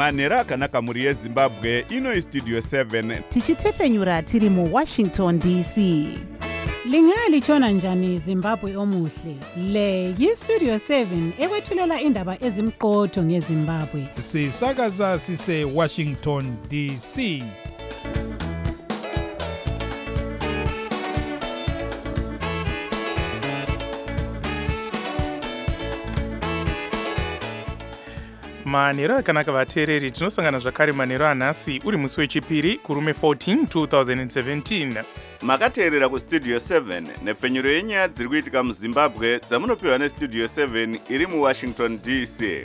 manhero akanaka mhuri yezimbabwe. Ino Studio 7 tichitefenyura tiri muWashington DC. Lingalitshona njani Zimbabwe omuhle? Le yiStudio 7 ekwethulela indaba ezimqotho ngeZimbabwe. Sisakaza sise Washington DC. Manhero akanaka vateereri, tinosangana zvakare manhero anhasi uri musi wechipiri kurume 14 2017. makateerera kuStudio 7 nepfenyuro yenyaya dziri kuitika muZimbabwe dzamunopiwa neStudio 7 iri muWashington DC.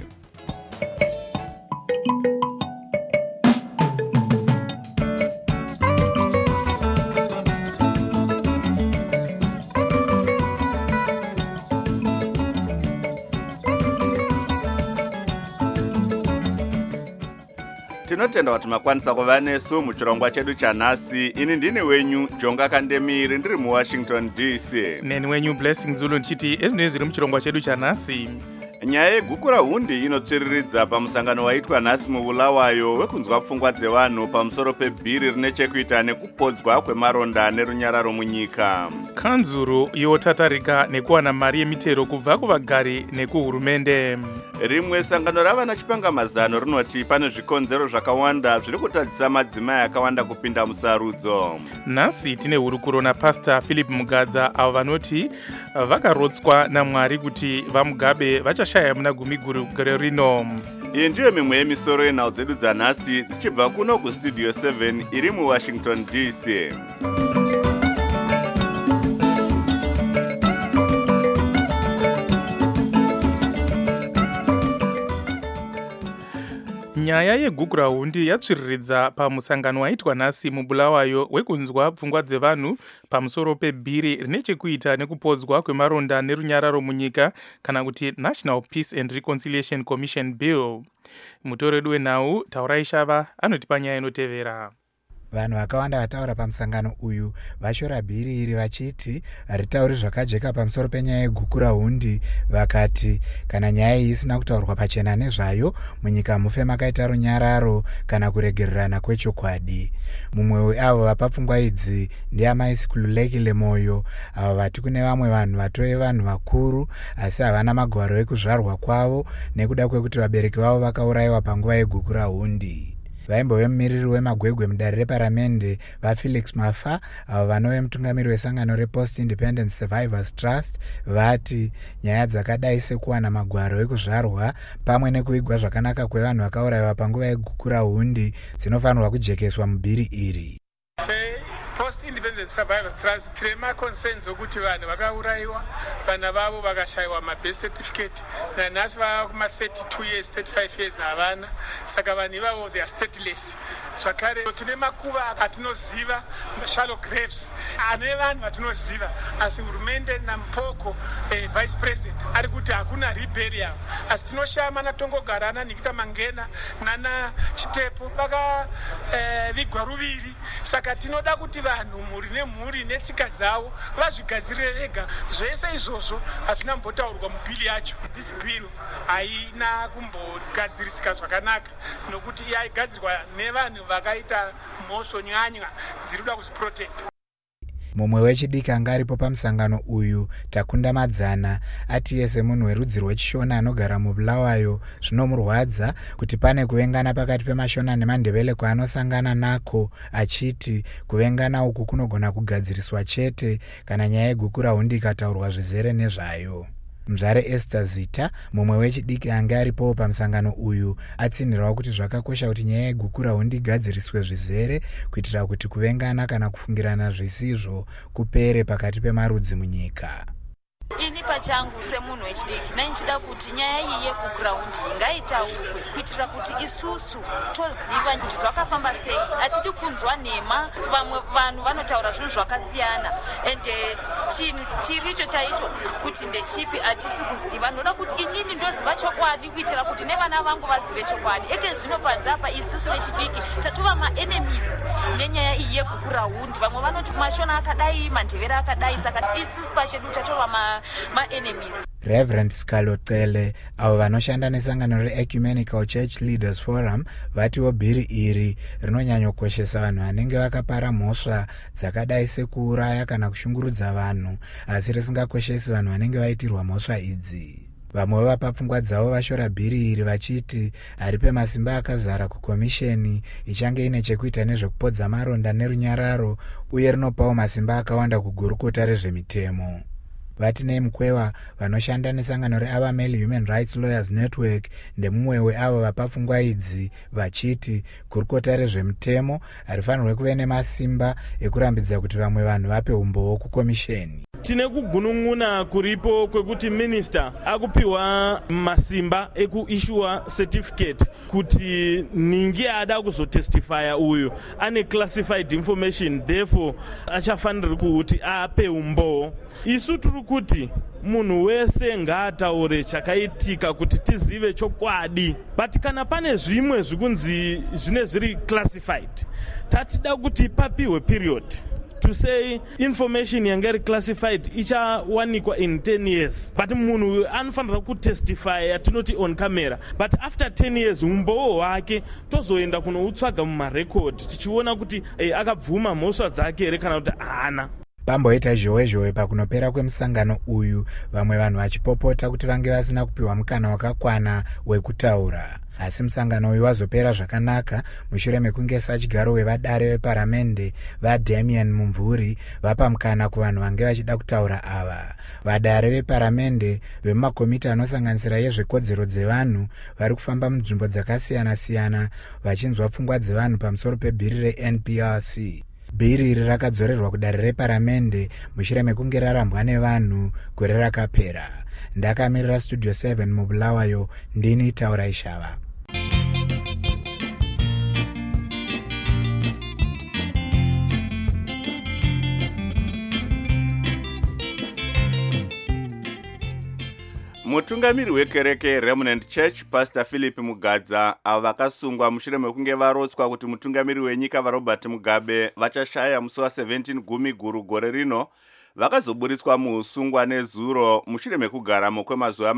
Tinotenda kuti makwanisa kuva nesu muchirongwa chedu chanhasi. Ini ndine wenyu Jonga Kandemiri ndiri muWashington DC. Neni wenyu Blessing Zulu ndichiti ezvinenge zviri muchirongwa chedu chanhasi. Nyaya yegukura hundi inotsviriridza pamusangano waitwa nhasi muBulawayo wekunzwa pfungwa dzevanhu pamusoro pebhiri rine chekuita nekupodzwa kwemaronda nerunyararo munyika. Kanzuru yotatarika nekuwana mari yemitero kubva kuvagari nekuhurumende. Rimwe sangano rava nachipangamazano rinoti pane zvikonzero zvakawanda zviri kutadzisa madzimai akawanda kupinda musarudzo. Nhasi tine hurukuro naPastor Philip Mugadza avo vanoti vakarotswa naMwari kuti vamugabe vachashaya muna gumi gore rino. Iyi ndiyo mimwe yemisoro yenhau dzedu dzanhasi dzichibva kuno kuStudio 7 iri muWashington DC. Nyaya yegukura hundi yatsviriridza pamusangano waitwa nhasi muBulawayo wekunzwa pfungwa dzevanhu pamusoro pebhiri rine chekuita nekupodzwa kwemaronda nerunyararo munyika kana kuti National Peace and Reconciliation Commission Bill. Mutoredu wenhau Taurai Shava anotipa nyaya inotevera. Vanhu vakawanda vataura pamusangano uyu vashora bhiri iri vachiti haritauri zvakajeka pamusoro penyaya yegukura hundi. Vakati kana nyaya iyi isina kutaurwa pachena nezvayo munyika mufe makaita runyararo kana kuregererana kwechokwadi. Mumwe weavo vapa pfungwa idzi ndiamai Sikululeki Lemoyo, avo vati kune vamwe vanhu vatove vanhu vakuru asi havana magwaro ekuzvarwa kwavo nekuda kwekuti vabereki vavo vakaurayiwa panguva yegukura hundi. Vaimbove mumiriri wemagwegwe mudare reparamende vaFelix Mafa avo vanove mutungamiri wesangano rePost Independent Survivors Trust vati nyaya dzakadai sekuwana magwaro ekuzvarwa pamwe nekuvigwa zvakanaka kwevanhu vakaurayiwa panguva yegukura hundi dzinofanirwa kujekeswa mubhiri iri. Post Independent Survivors Trust trema concerns okuti vanhu vakaurayiwa vana vavo vakashayiwa mabirth certificate nanhasi vava kuma 32 years 35 years havana, saka vanhu ivavo they are stateless. Zvakare tine makuva atinoziva shallow graves ane vanhu vatinoziva asi hurumende naMupoko vice president ari kuti hakuna reburial asi tinoshama natongogara ana Nikita Mangena nana Chitepo vakavigwa ruviri, saka tinoda kuti vanhu mhuri nemhuri netsika dzavo vazvigadzirire vega. Zvese izvozvo hazvina mbotaurwa mubhili yacho. This bill haina kumbogadzirisika zvakanaka nokuti yaigadzirwa nevanhu vakaita mhosvo nyanya dziri kuda kuzviprotect. Mumwe wechidiki anga aripo pamusangano uyu Takunda Madzana ati yese munhu werudzi rwechishona anogara muBulawayo zvinomurwadza kuti pane kuvengana pakati pemashona neMandebele kwaanosangana nako, achiti kuvengana uku kunogona kugadziriswa chete kana nyaya yegukura hundi ikataurwa zvizere nezvayo. Mzvare Esther Zita, mumwe wechidiki anga aripo pamusangano uyu, atsinhirawo kuti zvakakosha kuti nyaya yegukura hundi igadziriswe zvizere kuitira kuti kuvengana kana kufungirana zvisizvo kupere pakati pemarudzi munyika. Ini pachangu semunhu wechidiki ndinchida kuti nyaya iyi yekuground ngaitaurwe kuitira kuti isusu toziva kuti zvakafamba sei. Hatidi kunzwa nhema, vamwe vanhu vanotaura zvinhu zvakasiyana ende chinhu chiricho chaicho kuti ndechipi hatisi kuziva. Ndoda kuti inini ndoziva chokwadi kuitira kuti nevana vangu vazive chokwadi. Eke zvino panzapa isusu vechidiki tatova maenemies nenyaya iyi yekuground. Vamwe vanoti mashona akadai, Mandebele akadai, saka isusu pachedu tatova ma enemies. Reverend Scalotele avo vanoshanda nesangano reEcumenical Church Leaders Forum vatiwo bhiri iri rinonyanyokoshesa vanhu vanenge vakapara mhosva dzakadai sekuuraya kana kushungurudza vanhu asi risingakoshesi vanhu vanenge vaitirwa mhosva idzi. Vamwe vapa pfungwa dzavo vashora bhiri iri vachiti haripe masimba akazara kukomisheni ichange ine chekuita nezvekupodza maronda nerunyararo uye rinopawo masimba akawanda kugurukota rezvemitemo. Vatinei Mukwewa vanoshanda nesangano reAvameli Human Rights Lawyers Network ndemumwe weavo vapa pfungwa idzi vachiti gurukota rezvemitemo harifanirwe kuve nemasimba ekurambidza kuti vamwe vanhu vape umbowo kukomisheni. Tine kugunun'una kuripo kwekuti minister akupiwa masimba ekuissuwa certificate kuti ningi ada kuzotestifya uyu ane classified information therefore achafanira kuti ape umbowo. Isu turi kuti munhu wese ngaataure chakaitika kuti tizive chokwadi, but kana pane zvimwe zvikunzi zvine zviri classified tatida kuti papiwe period to say information yange classified ichawanikwa in 10 years, but munhu anofanira kutestify atinoti on camera, but after 10 years umbowo hwake tozoenda kunoutsvaga mumarecord tichiona kuti akabvuma mhosva dzake here kana kuti haana. Pamboita zhowe pakunopera kwemusangano uyu vamwe vanhu vachipopota kuti vange vasina kupiwa mukana wakakwana wekutaura. Asi musangano uyu wazopera zvakanaka mushure mekunge sachigaro wevadare veparamende vaDamian Mumvuri vapa mukana kuvanhu vange vachida kutaura ava. Vadare veparamende vemumakomiti anosanganisira yezvekodzero dzevanhu vari kufamba munzvimbo dzakasiyana-siyana vachinzwa pfungwa dzevanhu pamusoro pebhiri reNPRC. Bhiri iri rakadzorerwa kudare reparamende mushure mekunge rarambwa nevanhu gore rakapera. Ndakamirira Studio 7 muBulawayo, ndini Taura Ishava. Mutungamiri wekereke Remnant Church Pastor Philip Mugadza avo vakasungwa mushure mekunge varotswa kuti mutungamiri wenyika vaRobert Mugabe vachashaya musi wa17 Gumi Guru gore rino vakazoburitswa muusungwa nezuro mushure mekugaramo kwemazuva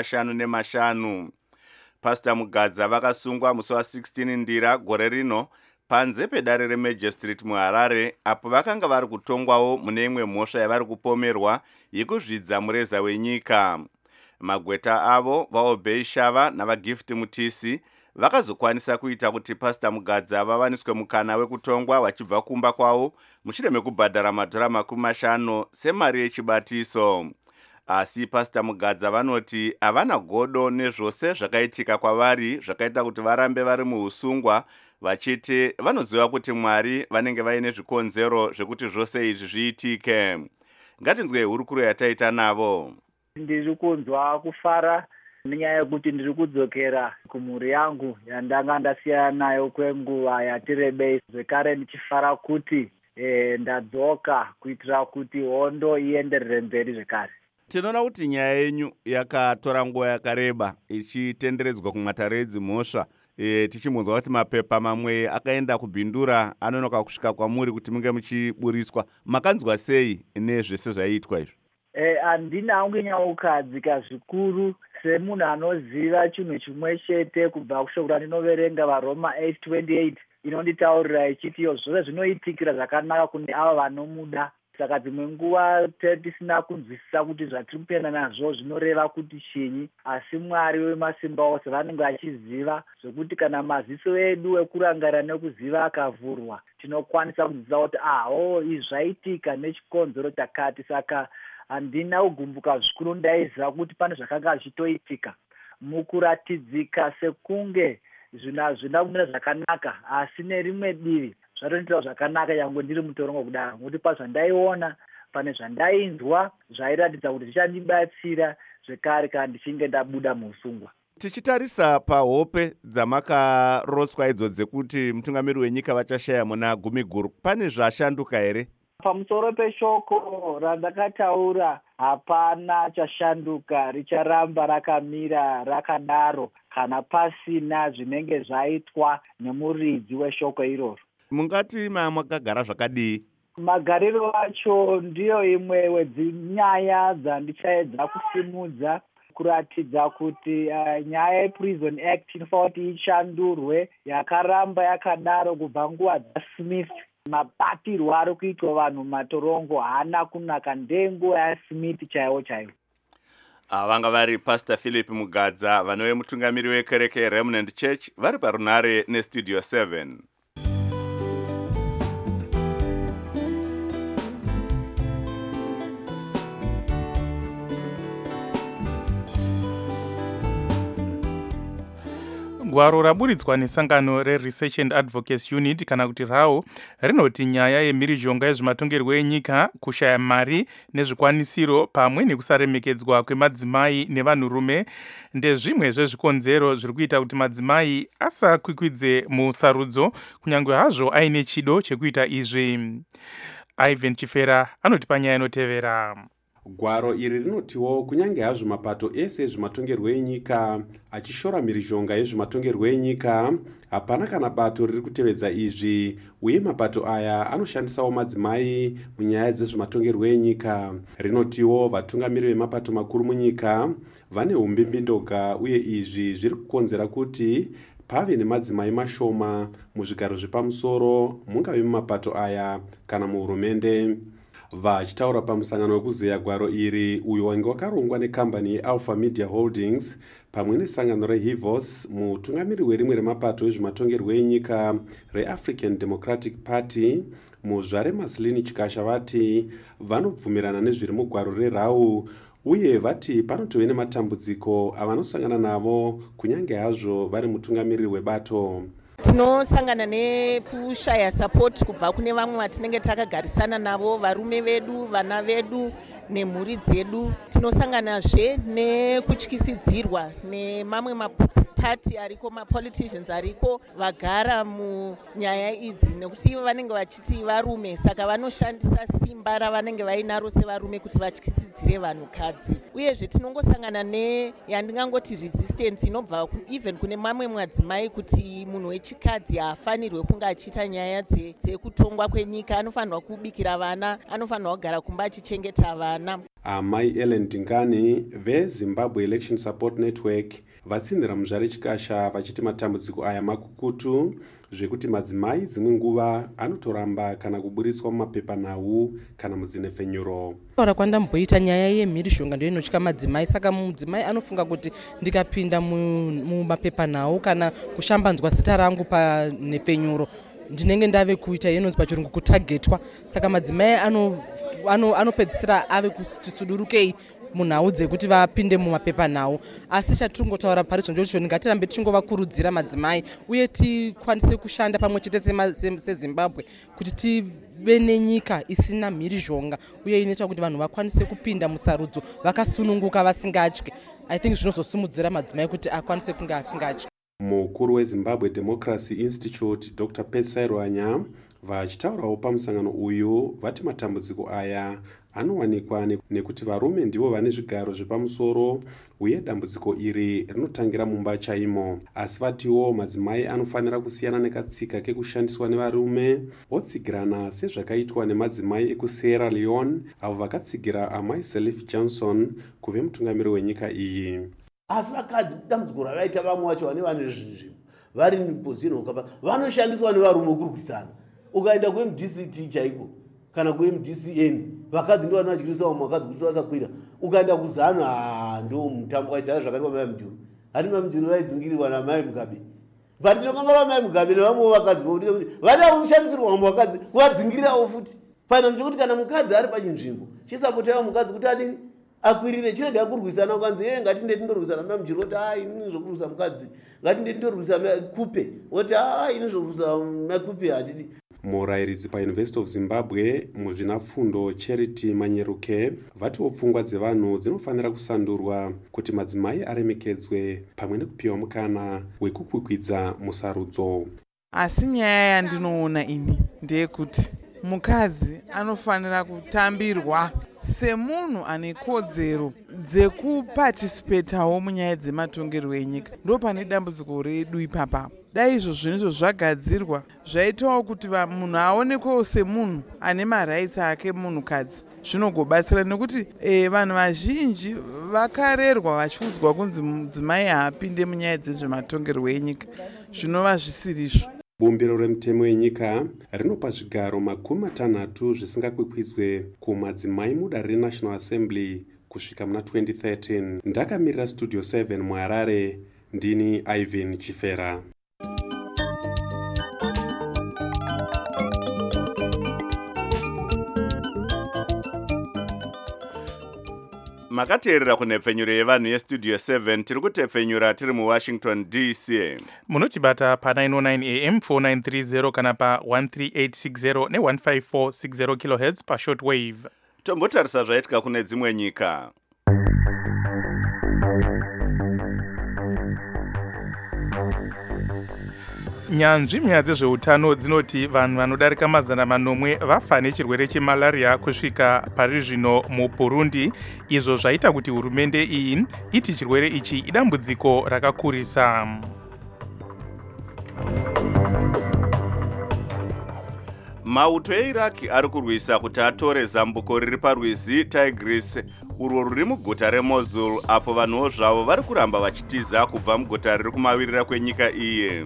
55. Pastor Mugadza vakasungwa musi wa16 Ndira gore rino panze pedare reMagistrate muHarare apo vakanga vari kutongwawo mune imwe mhosva yavari kupomerwa yekuzvidza mureza wenyika. Magweta avo vaObey Shava navaGift Mutisi vakazokwanisa kuita kuti Pastor Mugadza vavaniswe mukana wekutongwa vachibva kumba kwavo mushure mekubhadhara madhora 50 semari yechibatiso. Asi Pastor Mugadza vanoti havana godo nezvose zvakaitika kwavari zvakaita kuti varambe vari muusungwa, vachiti vanoziva kuti Mwari vanenge vaine zvikonzero zvekuti zvose izvi zviitike. Ngatinzwe hurukuro yataita navo. Ndiri kunzwa kufara nenyaya yekuti ndiri kudzokera kumhuri yangu yandanga ndasiyana nayo kwenguva yati rebei. Zvekare ndichifara kuti ndadzoka kuitira kuti hondo ienderere mberi zvekare. Tinoona kuti nyaya yenyu yakatora nguva yakareba ichitenderedzwa kumatare edzimhosva. Tichimunzwa kuti mapepa mamwe akaenda kubhindura anonoka kusvika kwamuri kuti munge muchiburiswa. Makanzwa sei nezvese zvaiitwa izvo? Handina hangu nyaukadzika zvikuru semunhu anoziva chinhu chimwe chete kubva kushoko randinoverenga vaRoma 8:28 inonditaurira ichiti zvose zvinoitikira zvakanaka kune ava vanomuda. Saka dzimwe nguva tisina kunzwisisa kuti zvatiri kupenda nazvo zvinoreva kuti chinyi, asi Mwari wemasimba ose vanenge vachiziva zvokuti kana maziso edu ekurangarira nekuziva akavhurwa tinokwanisa kunzwisisa kuti izvi zvaitika nechikonzero chakati. Saka handina kugumbuka zvikuru ndaiziva kuti pane zvakanga zvichitoitika. Mukuratidzika sekunge zvina kumira zvakanaka, asi nerimwe divi zvatondiita zvakanaka yangu ndiri mutorongo kudaro, nokuti pazvandaiona pane zvandainzwa zvairatidza kuti zvichandibatsira zvekare kana ndichinge ndabuda muusungwa. Tichitarisa pahope dzamakarotswa idzo dzekuti mutungamiri wenyika vachashaya muna Gumi Guru, pane zvashanduka here? Pamusoro peshoko randakataura hapana chashanduka, richaramba rakamira rakadaro kana pasina zvinenge zvaitwa nemuridzi weshoko iroro. Mungati makagara zvakadii? magariro acho ndiyo imwe wedzinyaya dzandichaedza kusimudza kuratidza kuti nyaya yePrison Act inofanira kuti ishandurwe. Yakaramba yakadaro kubva nguva dzaSmith. Mabatirwo ari kuitwa vanhu matorongo haana kunaka, ndenguva yaSmith chaiwo chaiwo. Vanga vari Pastor Philip Mugadza, vanove mutungamiri wekereke Remnant Church, vari parunare neStudio 7. Gwaro raburitswa nesangano reResearch and Advocacy Unit kana kuti RAO rinoti nyaya yemhirizhonga yezvematongerwo enyika, kushaya mari nezvikwanisiro pamwe nekusaremekedzwa kwemadzimai nevanhurume ndezvimwe zvezvikonzero zviri kuita kuti madzimai asakwikwidze musarudzo kunyange hazvo aine chido chekuita izvi. Ivan Chifera anoti panyaya inotevera. Gwaro iri rinotiwo kunyange hazvo mapato ese ezvematongerwo enyika achishora mhirizhonga yezvematongerwo enyika, hapana kana bato riri kutevedza izvi, uye mapato aya anoshandisawo madzimai munyaya dzezvematongerwo enyika. Rinotiwo vatungamiri vemapato makuru munyika vane umbimbindoga, uye izvi zviri kukonzera kuti pave nemadzimai mashoma muzvigaro zvepamusoro, mungave mumapato aya kana muhurumende. Vachitaura pamusangano wekuzeya gwaro iri uyo wange wakarongwa nekambani yeAlpha Media Holdings pamwe nesangano reHivos, mutungamiri werimwe remapato ezvematongerwo enyika reAfrican Democratic Party muzvare Maslini Chikasha vati vanobvumirana nezviri mugwaro reRAO, uye vati panotove nematambudziko avanosangana navo kunyange hazvo vari mutungamiriri webato. Tinosangana nekushaya support kubva kune vamwe vatinenge takagarisana navo, varume vedu, vana vedu nemhuri dzedu. Tinosanganazve nekutyisidzirwa nemamwe mapati ariko, mapoliticians ariko vagara munyaya idzi, nekuti ivo vanenge vachiti varume, saka vanoshandisa simba ravanenge vainaro sevarume kuti vatyisidzire vanhukadzi. Uyezve tinongosangana yandingangoti resistance inobva even kune mamwe madzimai kuti munhu wechikadzi haafanirwe kunge achiita nyaya dzekutongwa kwenyika, anofanirwa kubikira vana, anofanirwa kugara kumba achichengeta vana. Amai Ellen Dingani veZimbabwe Election Support Network vatsinzira muzvare Chikasha vachiti matambudziko aya makukutu zvekuti madzimai dzimwe nguva anotoramba kana kuburitswa mumapepanhau kana mudzinefenyuro. Taura kwandamboita nyaya yemhirizhonga ndiyo inotya madzimai, saka mudzimai anofunga kuti ndikapinda mumapepanhau kana kushambanzwa zita rangu panefenyuro ndinenge ndave kuita inonzi pachirungu kutagetwa, saka madzimai anopedzisira ave kuti sudurukei munhau dzekuti vapinde mumapepanhau. Asi chatiringotaura parizvo ndocho ngatirambe tichingovakurudzira madzimai uye tikwanise kushanda pamwe chete seZimbabwe kuti tive nenyika isina mhirizhonga uye inoita kuti vanhu vakwanise kupinda musarudzo vakasununguka vasingatyi. I think zvinozosimudzira madzimai kuti akwanise kunge asingatyi. Mukuru weZimbabwe Democracy Institute Dr. Petsai Rwanya vachitaurawo pamusangano uyu vati matambudziko aya anowanikwa nekuti varume ndivo vane zvigaro zvepamusoro uye dambudziko iri rinotangira mumba chaimo. Asi vatiwo madzimai anofanira kusiyana nekatsika kekushandiswa nevarume otsigirana sezvakaitwa nemadzimai ekuSierra Leone avo vakatsigira amai Sirleaf Johnson kuve mutungamiri wenyika iyi. Asi vakadzi dambudziko ravaita vamwe vacho vane vane zvinhu vari mupozishoni vanoshandiswa nevarume kurwisana. Ukaenda kuMDCT chaiko kana kuMDCN vakadzi ndivo vanotyisa vamwe vakadzi kuti vasakwira. Ukaenda kuZANU ndo mutambo waitara zvakaitwa mai Mujuru. Hati mai Mujuru vaidzingirirwa namai Mugabe. But tinokanganwa mai Mugabe nevamwe vakadzi vokuti vada kushandisirwa vamwe vakadzi kuvadzingirirawo futi. Pana mchekuti kana mukadzi ari pachinzvimbo chisapotaiwa mukadzi kuti adini akwirire chirega kurwisana ukanzi ngatinde tindorwisana mai Mujuru oti ini zvokurwisa mukadzi ngatinde tindorwisa kupe oti ini zvokurwisa makupe hatidi. Murayiridzi paUniversity of Zimbabwe muzvinafundo Charity Manyeruke vatiwo pfungwa dzevanhu dzinofanira kusandurwa kuti madzimai aremekedzwe pamwe nekupiwa mukana wekukwikwidza musarudzo. Asi nyaya yandinoona ini ndeyekuti mukadzi anofanira kutambirwa semunhu ane kodzero dzekupatisipetawo munyaya dzematongerwo enyika. Ndo pane dambudziko redu ipapa. dai izvo zvinizvo zvagadzirwa zvaitawo kuti munhu aonekwewo semunhu ane marights ake munhukadzi, zvinogobatsira nekuti vanhu vazhinji vakarerwa vachiudzwa kunzi mudzimai haapinde munyaya dzezvematongerwo enyika, zvinova zvisiri izvo. Bumbiro remutemo wenyika rinopa zvigaro 60 zvisingakwikwidzwe kumadzimai mudare reNational Assembly kusvika muna 2013. Ndakamirira Studio 7 muHarare, ndini Ivan Chifera. Makateerera kunhepfenyuro yevanhu yestudio 7 tiri kutepfenyura tiri muWashington DC. Munotibata pa909 AM 4930 kana pa13860 ne15460 kHz pashortwave. Tombotarisa zvaitika kune dzimwe nyika. Nyanzvi munyaya dzezveutano dzinoti vanhu vanodarika 900 vafa nechirwere chemalaria kusvika pari zvino muBurundi, izvo zvaita kuti hurumende iyi iti chirwere ichi idambudziko rakakurisa. Mauto eIraq ari kurwisa kuti atore zambuko riri parwizi Tigris urwo ruri muguta reMosul, apo vanhuwo zvavo vari kuramba vachitiza kubva muguta riri kumavirira kwenyika iyi.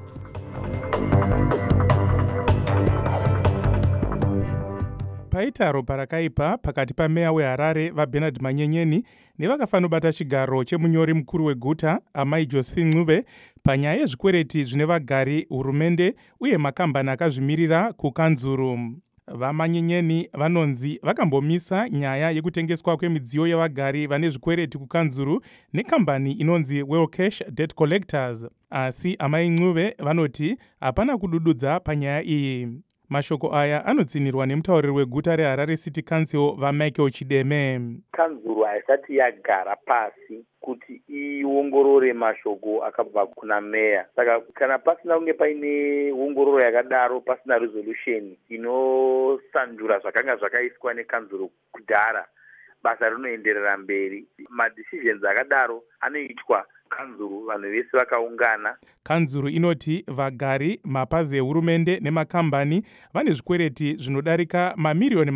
Paita ropa rakaipa pakati pameya weHarare vaBernard Manyenyeni nevakafanobata chigaro chemunyori mukuru weguta Amai Josephine Ncube panyaya yezvikwereti zvine vagari, hurumende uye makambani akazvimirira kukanzuru. VaManyenyeni vanonzi vakambomisa nyaya yekutengeswa kwemidziyo yevagari vane zvikwereti kukanzuru nekambani inonzi Well Cash Debt Collectors, asi Amai Ncube vanoti hapana kudududza panyaya iyi. Mashoko aya anotsinirwa nemutauriri weguta reHarare City Council vaMichael Chideme. Kanzuru haisati yagara pasi kuti iongorore mashoko akabva kuna meya. Saka kana pasina kunge paine ongororo yakadaro, pasina resolution inosanjura zvakanga zvakaiswa nekanzuru kudhara, basa rinoenderera mberi. Madecisions akadaro anoitwa kanzuru, vanhu vese vakaungana. Kanzuru inoti vagari, mapazi ehurumende nemakambani vane zvikwereti zvinodarika mamiliyoni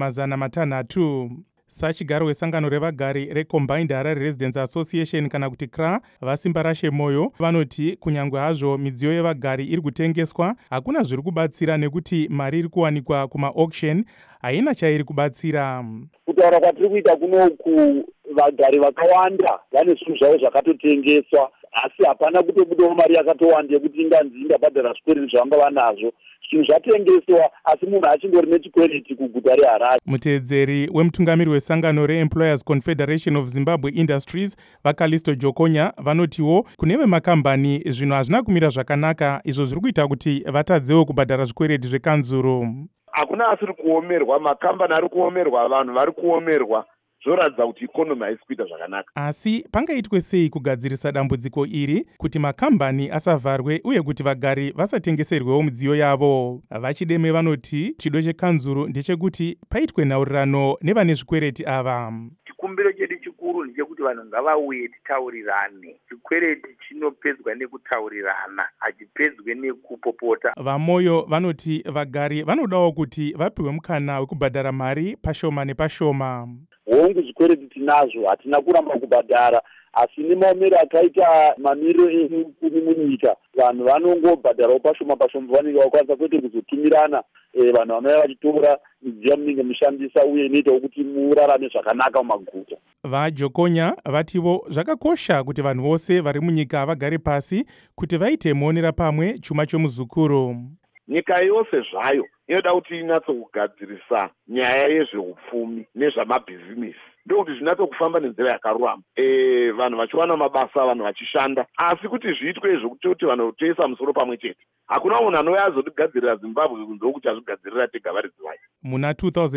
600. Sachigaro wesangano revagari reCombined Harare Residents Association kana kuti CRA, vasimba rashe moyo vanoti kunyangwe hazvo midziyo yevagari iri kutengeswa, hakuna zviri kubatsira nekuti mari iri kuwanikwa kuma-auction haina chairi kubatsira. Kutaura kwatiri kuita kunoku, vagari vakawanda vane zvinhu zvavo zvakatotengeswa, asi hapana kutobudawo mari yakatowanda yekuti inganzi ingabhadhara zvikwereti zvavanga vanazvo. Zvinhu zvatengeswa asi munhu achingori nechikwereti kuguta reHarare. Muteedzeri wemutungamiri wesangano reEmployers Confederation of Zimbabwe Industries vaKalisto Jokonya vanotiwo kune vemakambani zvinhu hazvina kumira zvakanaka, izvo zviri kuita kuti vatadzewo kubhadhara zvikwereti zvekanzuru. Hakuna asiri kuomerwa, makambani ari kuomerwa, vanhu vari kuomerwa, zvoratidza kuti ikonomi haisi kuita zvakanaka. Asi pangaitwe sei kugadzirisa dambudziko iri kuti makambani asavharwe uye kuti vagari vasatengeserwewo midziyo yavo? VaChideme vanoti chido chekanzuru ndechekuti paitwe nhaurirano nevane zvikwereti ava. Chikumbiro chedu chikuru ndechekuti vanhu ngavauye titaurirane. Chikwereti chinopedzwa nekutaurirana, hachipedzwe nekupopota. VaMoyo vanoti vagari vanodawo kuti vapiwe mukana wekubhadhara mari pashoma nepashoma. Hongu zvikwereti tinazvo, hatina kuramba kubhadhara, asi nemaomero akaita mamiriro ekumi munyika, vanhu vanongobhadharawo pashoma pashoma vanenge vakwanisa, kwete kuzotumirana vanhu vanouya vachitora midziyo munenge mushandisa uye inoitawo kuti murarame zvakanaka mumaguta. VaJokonya vativo zvakakosha kuti vanhu vose vari munyika vagare pasi kuti vaite muonera pamwe chuma chomuzukuru. Nyika yose zvayo inoda kuti inyatsokugadzirisa nyaya yezveupfumi nezvamabhizinesi, ndokuti zvinyatsokufamba nenzira yakarurama, vanhu vachiwana mabasa, vanhu vachishanda, asi kuti zviitwe zvekuti vanhu toisa musoro pamwe chete. Hakuna munhu anouya azotigadzirira Zimbabwe kunze kuti azvigadzirira tega vari dzimai. Muna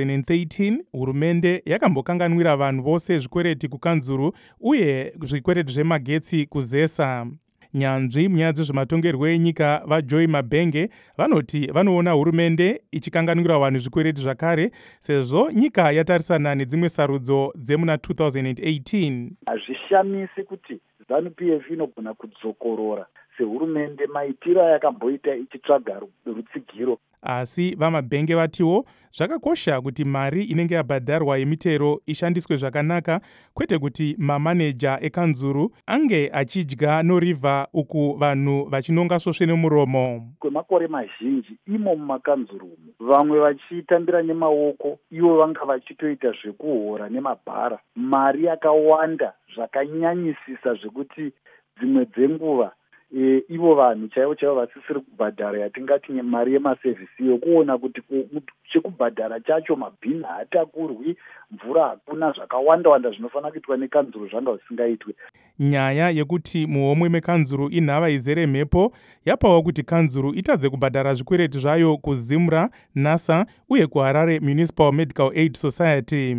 2013 hurumende yakambokanganwira vanhu vose zvikwereti kukanzuru uye zvikwereti zvemagetsi kuZESA. Nyanzvi munyaya dzezvematongerwo enyika vaJoy Mabenge vanoti vanoona hurumende ichikanganwira vanhu zvikwereti zvakare, sezvo nyika yatarisana nedzimwe sarudzo dzemuna 2018. Hazvishamisi kuti ZANU-PF inogona kudzokorora sehurumende maitiro ayakamboita ichitsvaga rutsigiro. Asi vamabhenge vatiwo zvakakosha kuti mari inenge yabhadharwa yemitero ishandiswe zvakanaka, kwete kuti mamaneja ekanzuru ange achidya norivha uku vanhu vachinonga svosve nemuromo. Kwemakore mazhinji imo mumakanzurumo vamwe vachitambira nemaoko, ivo vanga vachitoita zvekuhora nemabhara. Mari yakawanda zvakanyanyisisa zvekuti dzimwe dzenguva ivo vanhu chaivo vasisiri kubhadhara yatingati mari yemasevhisi yokuona kuti chekubhadhara chacho mabhini haatakurwi, mvura hakuna, zvakawanda zvinofanira kuitwa nekanzuru zvanga zvisingaitwe. Nyaya yekuti muhomwe mekanzuru inhava izere mhepo yapawo kuti kanzuru itadze kubhadhara zvikwereti zvayo kuZimra, NASA uye kuHarare Municipal Medical Aid Society.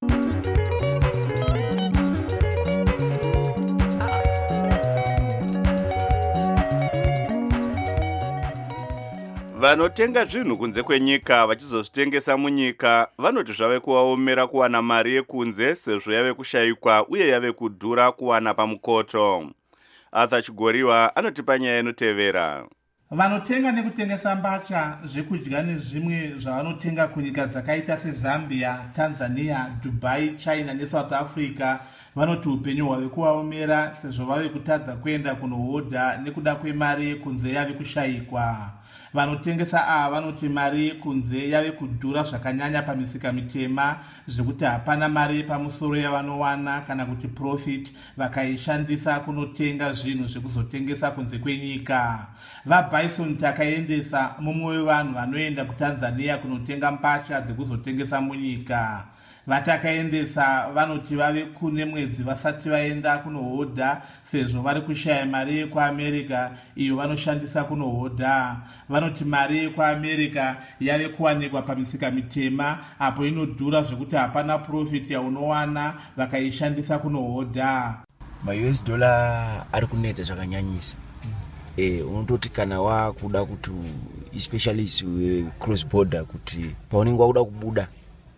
Vanotenga zvinhu kunze kwenyika vachizozvitengesa munyika vanoti zvave kuvaomera kuwana mari yekunze sezvo yave kushayikwa uye yave kudhura kuwana pamukoto. Arthur Chigoriwa anotipa nyaya inotevera. Vanotenga nekutengesa mbatya, zvekudya nezvimwe zvavanotenga kunyika dzakaita seZambia, Tanzania, Dubai, China neSouth Africa vanoti upenyu hwave kuvaomera sezvo vave kutadza kuenda kunohodha nekuda kwemari yekunze yave kushayikwa. Vanotengesa ava vanoti mari yekunze yave kudhura zvakanyanya pamisika mitema zvekuti hapana mari pamusoro yavanowana kana kuti profit vakaishandisa kunotenga zvinhu zvekuzotengesa kunze kwenyika. VaBison takaendesa mumwe wevanhu vanoenda kuTanzania kunotenga mbatya dzekuzotengesa munyika. Vatakaendesa vanoti vave kune mwedzi vasati vaenda kunohodha sezvo vari kushaya mari yekuAmerica iyo vanoshandisa kunohodha. Vanoti mari yekuAmerica yave kuwanikwa pamisika mitema apo inodhura zvekuti hapana profit yaunowana vakaishandisa kunohodha. Ma-US dollar ari kunetsa zvakanyanyisa. Unototi kana wakuda kuti especially cross border kuti paunenge wakuda kubuda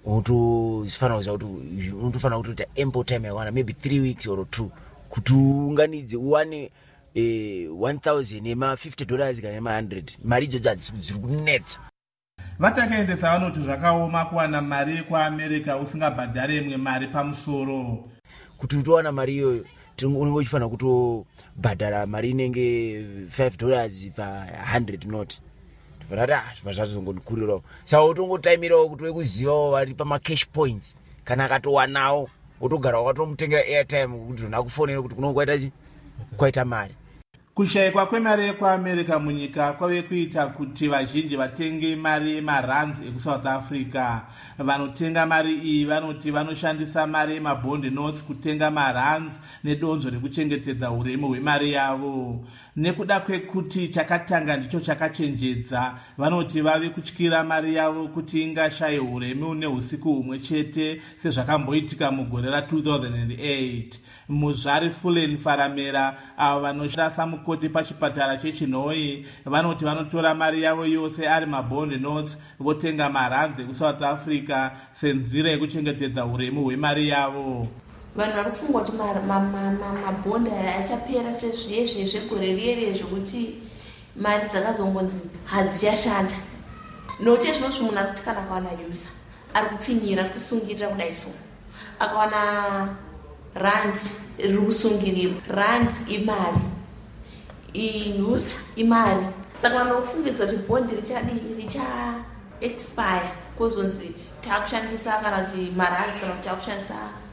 unotofanira kuti ample time yawana maybe 3 weeks or 2 kuti unganidze uwane $1,000 nema $50 kana nema $100. Mari idzodzo hadziri kunetsa. Vatakaendesa vanoti zvakaoma kuwana mari yekuAmerica usingabhadhare imwe mari pamusoro. Kuti utowana mari iyoyo unenge uchifanira kutobhadhara mari inenge $5 pa 100 not. Zvava zvazongonikurirawo saka utongotaimirawo kuti wekuzivawo vari pamacash points kana akatowanawo wotogara wakatomutengera airtime kuti nakufonera kuti kunongoita kwaita mari. Kushayikwa kwemari yekuAmerica munyika kwave kuita kuti vazhinji vatenge mari yemarands ekuSouth Africa. Vanotenga mari iyi vanoti vanoshandisa mari yemabond notes kutenga marands nedonzvo rekuchengetedza uremu hwemari yavo. Nekuda kwekuti chakatanga ndicho chakachenjedza, vanoti vave kutyira mari yavo kuti ingashaye uremu neusiku humwe chete sezvakamboitika mugore ra2008. Muzvari Fullen Faramera avo vanoshanda samukoti pachipatara cheChinhoyi vanoti vanotora mari yavo yose ari mabond notes votenga marands ekuSouth Africa senzira yekuchengetedza uremu hwemari yavo. Vanhu vari kufunga kuti mabhondi achapera sezviyezve zvegore riyere zvokuti mari dzakazongonzi hadzichashanda. Nokuti zvinoti munhu ari kuti kana akawana user ari kupfinyira ari kusungirira kudai so akawana rand riri kusungirirwa. Rand imari, user imari, saka vanhu vari kufungidza kuti bhondi richa expire kwozonzi taakushandisa kana kuti marands kana kuti taakushandisa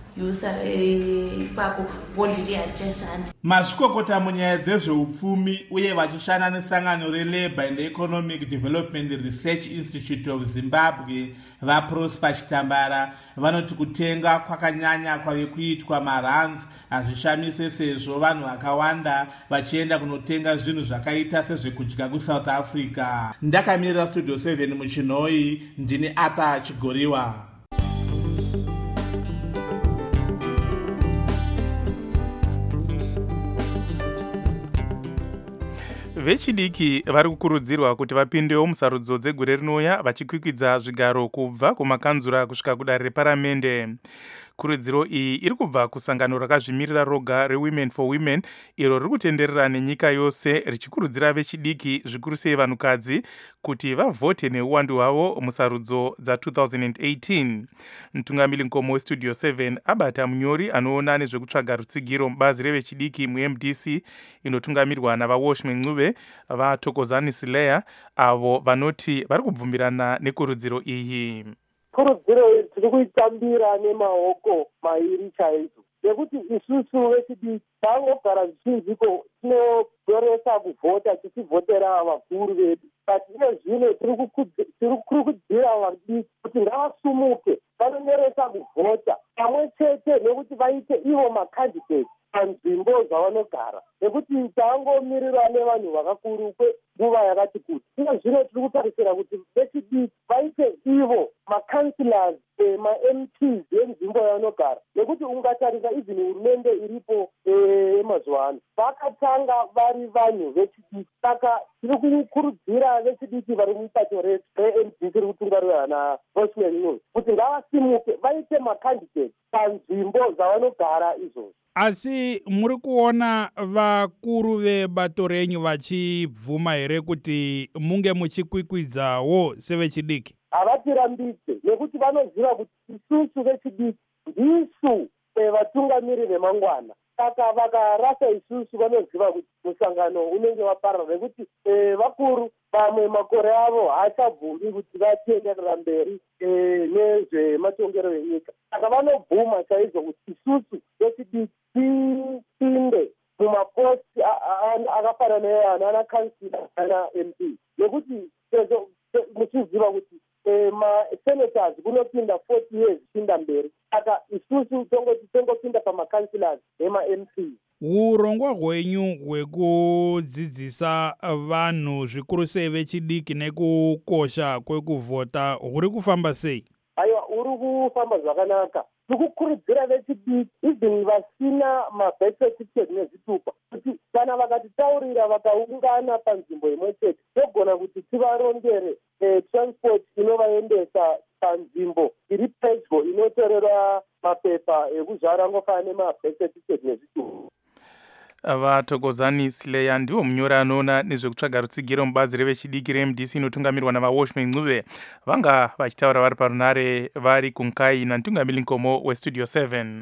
ipapo bondi harichashandi. Mazvikokota munyaya dzezveupfumi uye vachishanda nesangano reLabour and Economic Development Research Institute of Zimbabwe vaProsper Chitambara vanoti kutenga kwakanyanya kwave kuitwa marands hazvishamise sezvo vanhu vakawanda vachienda kunotenga zvinhu zvakaita sezvekudya kuSouth Africa. Ndakamirira Studio 7 muChinhoyi, ndini Arthur Chigoriwa. Vechidiki vari kukurudzirwa kuti vapindewo musarudzo dzegore rinouya vachikwikwidza zvigaro kubva kumakanzura kusvika kudare reparamende. kurudziro iyi iri kubva kusangano rakazvimirira roga rewomen for women iro riri kutenderera nenyika yose richikurudzira vechidiki zvikuru sei vanhukadzi kuti vavhote neuwandu hwavo musarudzo dza2018. Mutungamiri nkomo westudio 7 abata munyori anoona nezvekutsvaga rutsigiro mubazi revechidiki muMDC inotungamirwa navaWashman Ncube vaThokozani Sileya avo vanoti vari kubvumirana nekurudziro iyi. Kurudziro tiri kuitambira nemaoko mairi chaizvo nekuti isusu vechidiki tangogara zvichinziko tinodoresa kuvhota tichivhotera vakuru vedu, but iye zvino tiri kukurudzira vadiki kuti ngavasumuke vanonyoresa kuvhota pamwe chete nekuti vaite ivo makandidate panzvimbo dzavanogara, nekuti tangomirirwa nevanhu vakakuru kwenguva yakati kuti. Iye zvino tiri kutarisira kuti vechidiki vaite ivo makansilors ma-MPs enzvimbo yavanogara, nekuti ungatarisa izini hurumende iripo emazuva ano vakatanga vari vanhu vechidiki. Saka tiri kukurudzira vechidiki vari mubato reMDC riri kutungamirwa naWashman Ncube kuti ngavasimuke vaite makandidate panzvimbo dzavanogara izvozvo. Asi muri kuona vakuru vebato renyu vachibvuma here kuti munge muchikwikwidzawo sevechidiki? Havatirambidze nekuti vanoziva kuti isusu vechidiki ndisu vatungamiri vemangwana. Saka vakarasa isusu vanoziva kuti musangano unenge waparara, nekuti vakuru vamwe makore avo haachabvumi kuti vatienderera mberi nezvematongero enyika. Saka vanobvuma chaizvo kuti isusu vechidiki tipinde mumaposti akafanana neana kansila ana MP, nekuti muchiziva kuti masenators kunopinda 40 years kupinda mberi. Saka isusu tongopinda pamakansilors nema-MP. Urongwa hwenyu hwekudzidzisa vanhu zvikuru sei vechidiki nekukosha kwekuvhota huri kufamba sei? Aiwa, uri kufamba zvakanaka. Tikukurudzira vechidiki izini vasina mabirth certificate nezvitupa kuti kana vakatitaurira vakaungana panzvimbo imwe chete togona kuti tivarondere transport inovaendesa panzvimbo iri pedyo inotorera mapepa ekuzvara ngofanana nemabirth certificate nezvitupa. vaThokozani Sileya ndiwo munyori anoona nezvekutsvaga rutsigiro mubazi revechidiki reMDC inotungamirwa navaWashman Ncube vanga vachitaura vari parunare vari kunkai namutungamiri nkomo westudio 7.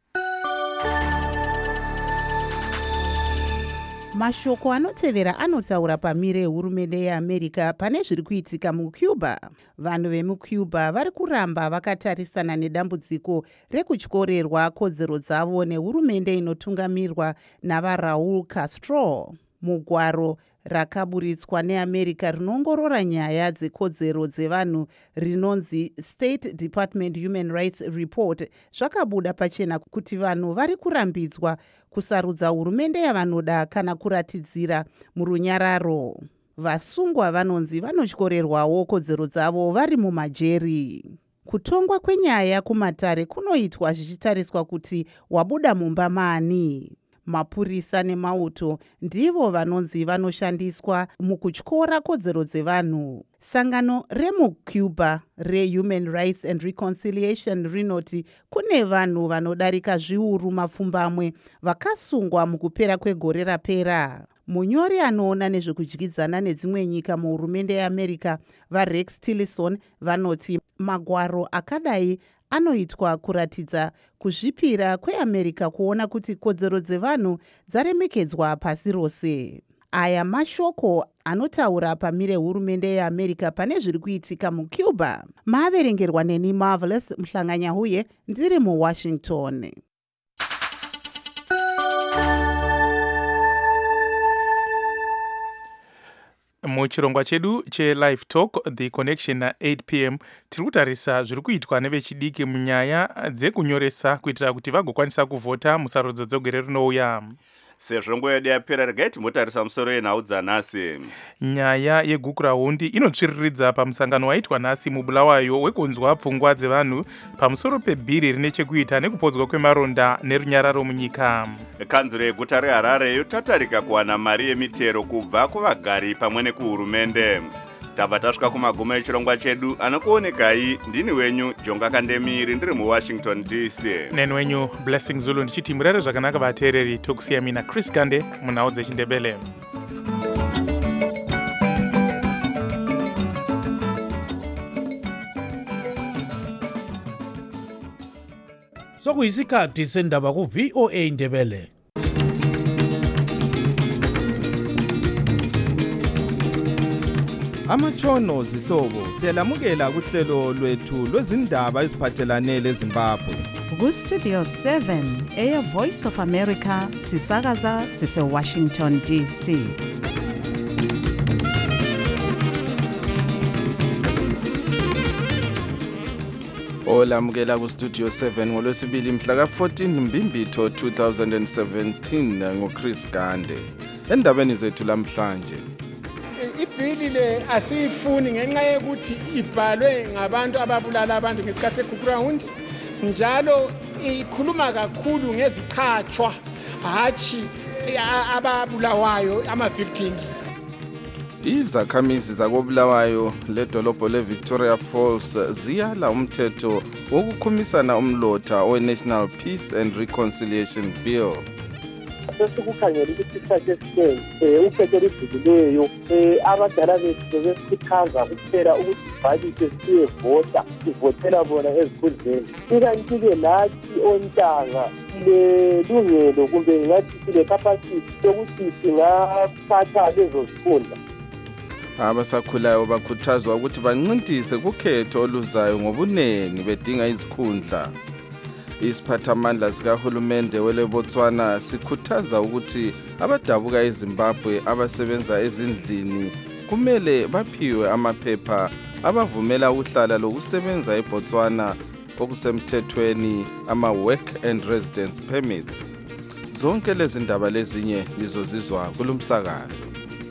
Mashoko anotevera anotaura pamire yehurumende yeAmerica pane zviri kuitika muCuba. Vanhu vemuCuba vari kuramba vakatarisana nedambudziko rekutyorerwa kodzero dzavo nehurumende inotungamirwa navaRaul Castro. Mugwaro rakaburitswa neAmerica rinoongorora nyaya dzekodzero dzevanhu rinonzi State Department Human Rights Report zvakabuda pachena kuti vanhu vari kurambidzwa kusarudza hurumende yavanoda kana kuratidzira murunyararo. Vasungwa vanonzi vanotyorerwawo kodzero dzavo vari mumajeri. Kutongwa kwenyaya kumatare kunoitwa zvichitariswa kuti wabuda mumba maani. Mapurisa nemauto ndivo vanonzi vanoshandiswa mukutyora kodzero dzevanhu. Sangano remuCuba reHuman Rights and Reconciliation rinoti kune vanhu vanodarika zviuru mapfumbamwe vakasungwa mukupera kwegore rapera. Munyori anoona nezvekudyidzana nedzimwe nyika muhurumende yeAmerica vaRex Tillerson vanoti magwaro akadai anoitwa kuratidza kuzvipira kweAmerica kuona kuti kodzero dzevanhu dzaremekedzwa pasi rose. Aya mashoko anotaura pamire hurumende yeAmerica pane zviri kuitika muCuba. Maaverengerwa neni Marvelous Mhlanganyahuye ndiri muWashington. Muchirongwa chedu cheLive Talk The Connection na8 p.m. tiri kutarisa zviri kuitwa nevechidiki munyaya dzekunyoresa kuitira kuti vagokwanisa kuvhota musarudzo dzegore rinouya. Sezvo nguva yedu yapera regai timbotarisa musoro yenhau dzanhasi. Nyaya yegukurahundi inotsviriridza pamusangano waitwa nhasi mubulawayo wekunzwa pfungwa dzevanhu pamusoro pebhiri rine chekuita nekupodzwa kwemaronda nerunyararo munyika. Kanzuro yeguta reHarare yotatarika kuwana mari yemitero kubva kuvagari pamwe nekuhurumende. tabva tasvika kumagumo echirongwa chedu. Anokuonekai ndini wenyu Jonga Kandemiri ndiri muWashington DC. Neni wenyu Blessing Zulu ndichiti murere zvakanaka vateereri tokusiya mina Chris Gande munhau dzechindebele. Sokuyisikhathi sendaba ku VOA Ndebele. Amachono zihlobo siyalamukela kuhlelo lwethu lwezindaba eziphathelane leZimbabwe. Ku Studio 7 Air Voice of America sisakaza sise Washington DC. Olamukela ku Studio 7 ngolwesibili mhla ka-14 Mbimbitho 2017 ngoChris Gande. Endabeni zethu lamhlanje. Ibhili le asiyifuni ngenxa yokuthi ibhalwe ngabantu ababulala abantu ngesikhathi segugurawundi, njalo ikhuluma kakhulu ngeziqhatshwa hatshi ababulawayo ama-victims. Izakhamizi zakobulawayo ledolobho leVictoria Falls ziyala umthetho wokukhumisana umlotha we-National Peace and Reconciliation Bill. Sesikukhangela ukuthi isikhathi esiningi ukhetho olujulileyo abadala bethu besikhuthaza kuphela ukuthi sibhalise siyevota, sivotela bona ezikhundleni. Ikanti-ke nathi ontanga silelungelo kumbe ngathi sile-capacity yokuthi singathatha lezo zikhundla. Abasakhulayo bakhuthazwa ukuthi bancintise kukhetho oluzayo ngobunengi bedinga izikhundla. Isiphathamandla sikahulumende weleBotswana sikhuthaza ukuthi abadabuka eZimbabwe abasebenza ezindlini kumele baphiwe amaphepha abavumela ukuhlala lokusebenza eBotswana okusemthethweni ama-work and residence permits. Zonke lezi ndaba lezinye lizozizwa kulumsakazo.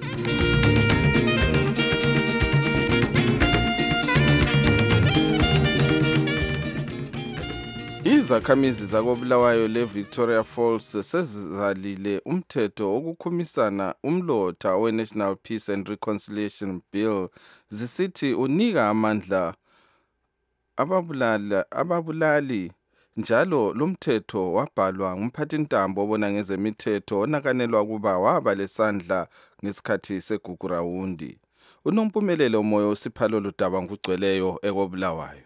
Izakhamizi zakobulawayo leVictoria Falls sezizalile umthetho wokukhumisana umlotha we-National Peace and Reconciliation Bill zisithi unika amandla ababulali, njalo lumthetho wabhalwa ngumphathintambo obona ngezemithetho onakanelwa kuba waba lesandla ngesikhathi segugurawundi. Unompumelelo moyo usiphalo ludaba ngugcweleyo ekobulawayo.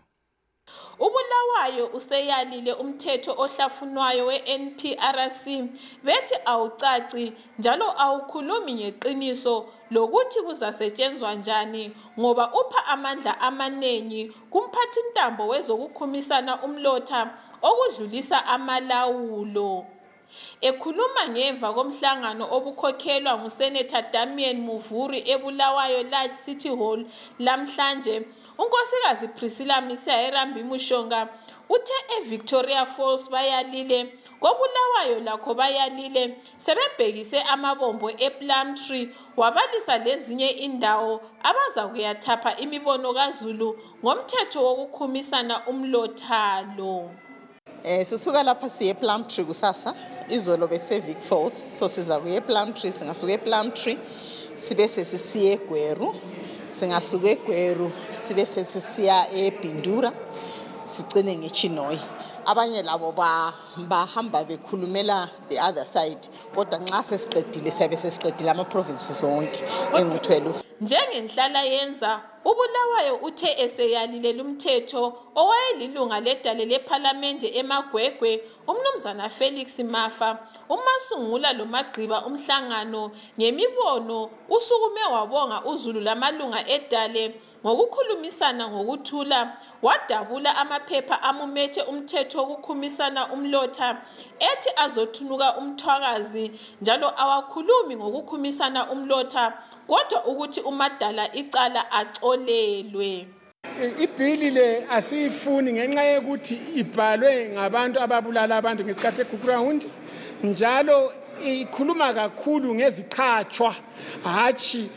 Ubulawayo useyalile umthetho ohlafunwayo we-NPRC bethi awucaci njalo awukhulumi ngeqiniso lokuthi kuzasetshenzwa njani ngoba upha amandla amaningi kumphathintambo wezokukhumisana umlotha okudlulisa amalawulo. Ekhuluma ngemva komhlangano obukhokhelwa nguSenator Damian Muvuri eBulawayo Large City Hall lamhlanje, unkosikazi Priscilla Misiha Mushonga uthe eVictoria Falls bayalile, koBulawayo lakho bayalile, sebebhekise amabombo ePlumtree wabalisa lezinye indawo abaza kuyathapha imibono kaZulu ngomthetho wokukhumisana umlothalo. Sisuka lapha siye Plumtree kusasa, izolo bese Vic Falls, so siza kuye Plumtree, singasuka ePlumtree sibe sesiye eGweru, singasuka eGweru sibe sesiya eBindura, sigcine ngeChinoyi. Abanye labo bahamba bekhulumela the other side, kodwa nxa sesiqedile siyabe sesiqedile ama-provinces onke engu-12. Njengenhlala yenza uBulawayo uthe eseyalile lumthetho owayelilunga ledale lePhalamende eMagwegwe umnumzana Felix Mafa umasungula lomagqiba umhlangano ngemibono usukume wabonga uZulu lamalunga edale ngokukhulumisana ngokuthula, wadabula amaphepha amumethe umthetho wokukhumisana umlotha ethi azothunuka umthwakazi njalo awakhulumi ngokukhumisana umlotha kodwa ukuthi umadala icala axolelwe. Ibhili le asiyifuni ngenxa yokuthi ibhalwe ngabantu ababulala abantu ngesikhathi segugurawundi, njalo ikhuluma kakhulu ngeziqhatshwa hatshi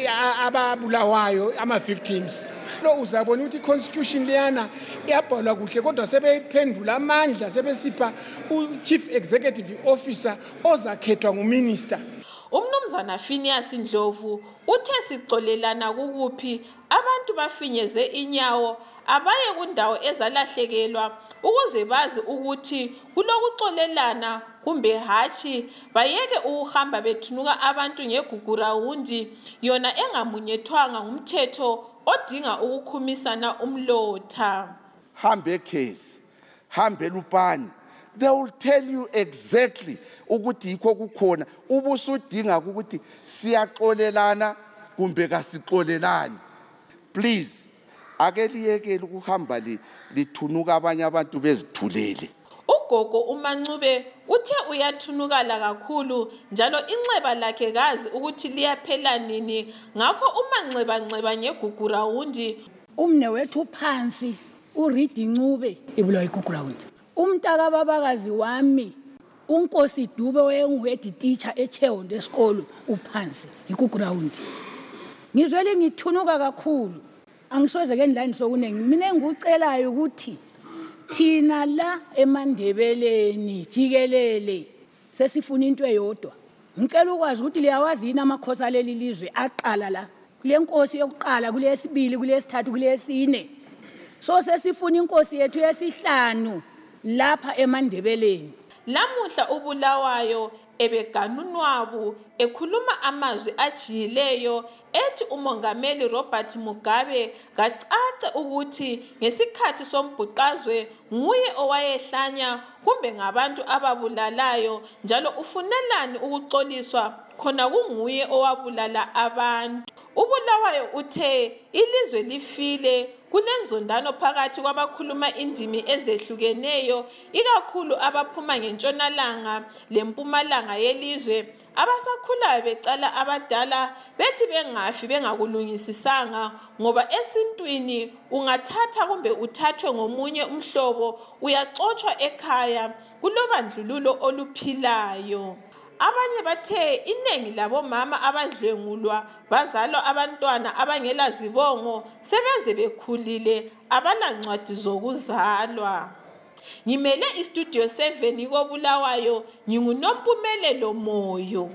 ababulawayo ama-victims. Lo uzabona ukuthi i-constitution leyana iyabhalwa kuhle kodwa sebeyiphendula amandla sebesipha u-chief executive officer ozakhethwa nguminister. Umnumzana Phineas Ndlovu uthe sixolelana kukuphi abantu bafinyeze inyawo abaye kundawo ezalahlekelwa ukuze bazi ukuthi kulokuxolelana kumbe hatshi bayeke ukuhamba bethunuka abantu ngegugurawundi yona engamunyethwanga ngumthetho odinga ukukhumisana umlotha. Hambe case, hambe lupani. They will tell you exactly ukuthi yikho kukhona ubusudinga ukuthi siyaxolelana kumbe kasixolelani. Please ake liyekele ukuhamba lithunuka abanye abantu bezithulele. Ugogo uMancube uthe uyathunukala kakhulu njalo inxeba lakhe kazi ukuthi liyaphela nini ngakho umanxeba ngegugurawundi. Umne wethu phansi uRidi Ncube ibulawa igugurawundi. Umntaka babakazi wami uNkosi Dube oyenguhead teacher eChehondo esikolo uphansi igugurawundi. Ngizwele ngithunuka kakhulu. Angisoze ke ndlani sokunengi mina engikucelayo ukuthi thina la eMandebeleni jikelele sesifuna into eyodwa. Ngicela ukwazi ukuthi liyawazi yini amakhosi aleli lizwe aqala la. Kule nkosi yokuqala kulesibili kulesithathu kulesine. So sesifuna inkosi yethu yesihlanu lapha eMandebeleni. Lamuhla uBulawayo ebeganunwabu ekhuluma amazwi ajiyileyo ethi umongameli Robert Mugabe kacace ukuthi ngesikhathi sombhuqazwe nguye owayehlanya kumbe ngabantu ababulalayo njalo ufunelani ukuxoliswa khona kunguye owabulala abantu. uBulawayo uthe ilizwe lifile kulenzondano phakathi kwabakhuluma indimi ezehlukeneyo ikakhulu abaphuma ngentshonalanga lempumalanga yelizwe abasakhulayo becala abadala bethi bengafi bengakulungisisanga ngoba esintwini ungathatha kumbe uthathwe ngomunye umhlobo uyaxoxwa ekhaya kulobandlululo oluphilayo. Abanye bathe inengi labomama abadlwengulwa bazalwa abantwana abangela zibongo sebeze bekhulile abalancwadi zokuzalwa. Ngimele istudio 7 koBulawayo nginguNompumelelo Moyo.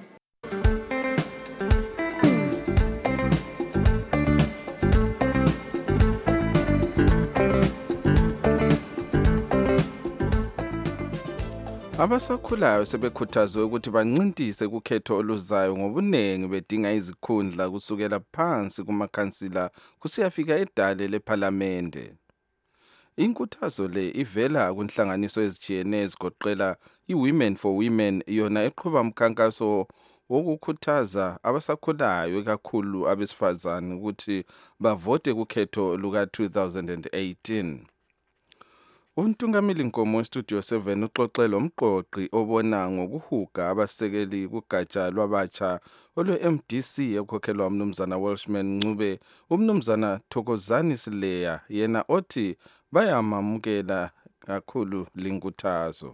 Abasakhulayo sebekhuthazwe ukuthi bancintise kukhetho oluzayo ngobunengi bedinga izikhundla kusukela phansi kumakhansila kusiyafika edale lePhalamende. Inkuthazo le ivela kunhlanganiso ezijiyeneyo ezigoqela iWomen for Women yona eqhuba umkhankaso wokukhuthaza abasakhulayo ekakhulu abesifazane ukuthi bavote kukhetho luka-2018. Untungameli Nkomo westudio 7 uxoxela umqoqi obona ngokuhuga abasekeli kugatsha lwabatsha olwe-MDC ekhokhelwa umnumzana Welshman Ncube, umnumzana Thokozani Sileya yena othi bayamamukela kakhulu linkuthazo.